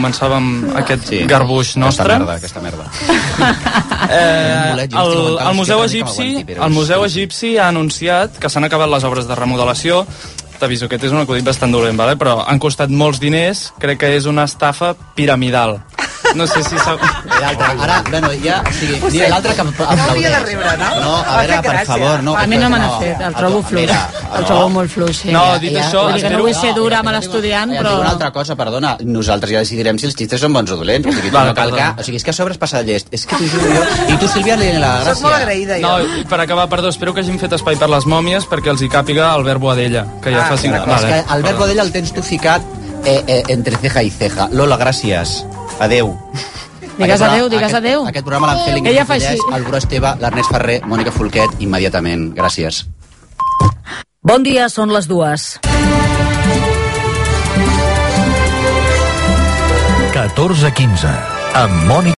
Speaker 12: amb aquest
Speaker 4: Sí.
Speaker 12: garbuix nostre.
Speaker 4: Aquesta merda, aquesta merda.
Speaker 12: Eh, el, el Museu Egipci el Museu Egipci ha anunciat que s'han acabat les obres de remodelació. T'aviso, aquest és un acudit bastant dolent, vale? Però han costat molts diners, crec que és una estafa piramidal. No sé si sap...
Speaker 4: Ara, bueno, ja... O sigui,
Speaker 17: Ho sé.
Speaker 4: l'altre que
Speaker 17: No hauria de riure, no?
Speaker 4: No, a
Speaker 17: M'ha
Speaker 4: veure,
Speaker 17: fet
Speaker 4: per
Speaker 17: gràcia.
Speaker 4: favor, no.
Speaker 16: A mi no me n'ha
Speaker 4: no,
Speaker 16: fet, el trobo fluix.
Speaker 4: Mira,
Speaker 16: El trobo molt fluix, sí.
Speaker 12: No, dit això,
Speaker 16: Vull dir que no
Speaker 12: espero-
Speaker 16: vull ser dura
Speaker 4: ja,
Speaker 16: amb
Speaker 4: ja,
Speaker 16: l'estudiant,
Speaker 4: ja,
Speaker 16: però...
Speaker 4: Una altra cosa, perdona, nosaltres ja decidirem si els xistes són bons o dolents. O sigui,
Speaker 12: Vale,
Speaker 4: no cal que...
Speaker 12: perdona.
Speaker 4: O sigui, és que a sobre es passa de llest. És que t'ho juro jo... I tu, Sílvia, li la gràcia.
Speaker 17: Soc molt agraïda, jo.
Speaker 12: No, i per acabar, perdó, espero que hagin fet espai per les mòmies perquè els hi càpiga el verbo Adella, que ja
Speaker 17: Ah,
Speaker 12: fa cinc...
Speaker 4: Vale. És que el verbo d'ella el tens tu ficat eh, eh, entre ceja i ceja. Lola, gràcies. Adeu.
Speaker 16: Digues
Speaker 4: Aquest
Speaker 16: adeu,
Speaker 4: programa-
Speaker 16: digues
Speaker 4: aquest,
Speaker 16: adeu.
Speaker 4: Aquest programa l'han fet l'Ingrid
Speaker 16: Ella fa
Speaker 4: Fillers,
Speaker 16: així.
Speaker 4: el Bru Esteve, l'Ernest Ferrer, Mònica Folquet, immediatament. Gràcies.
Speaker 2: Bon dia, són les dues.
Speaker 26: catorze quinze, amb Mònica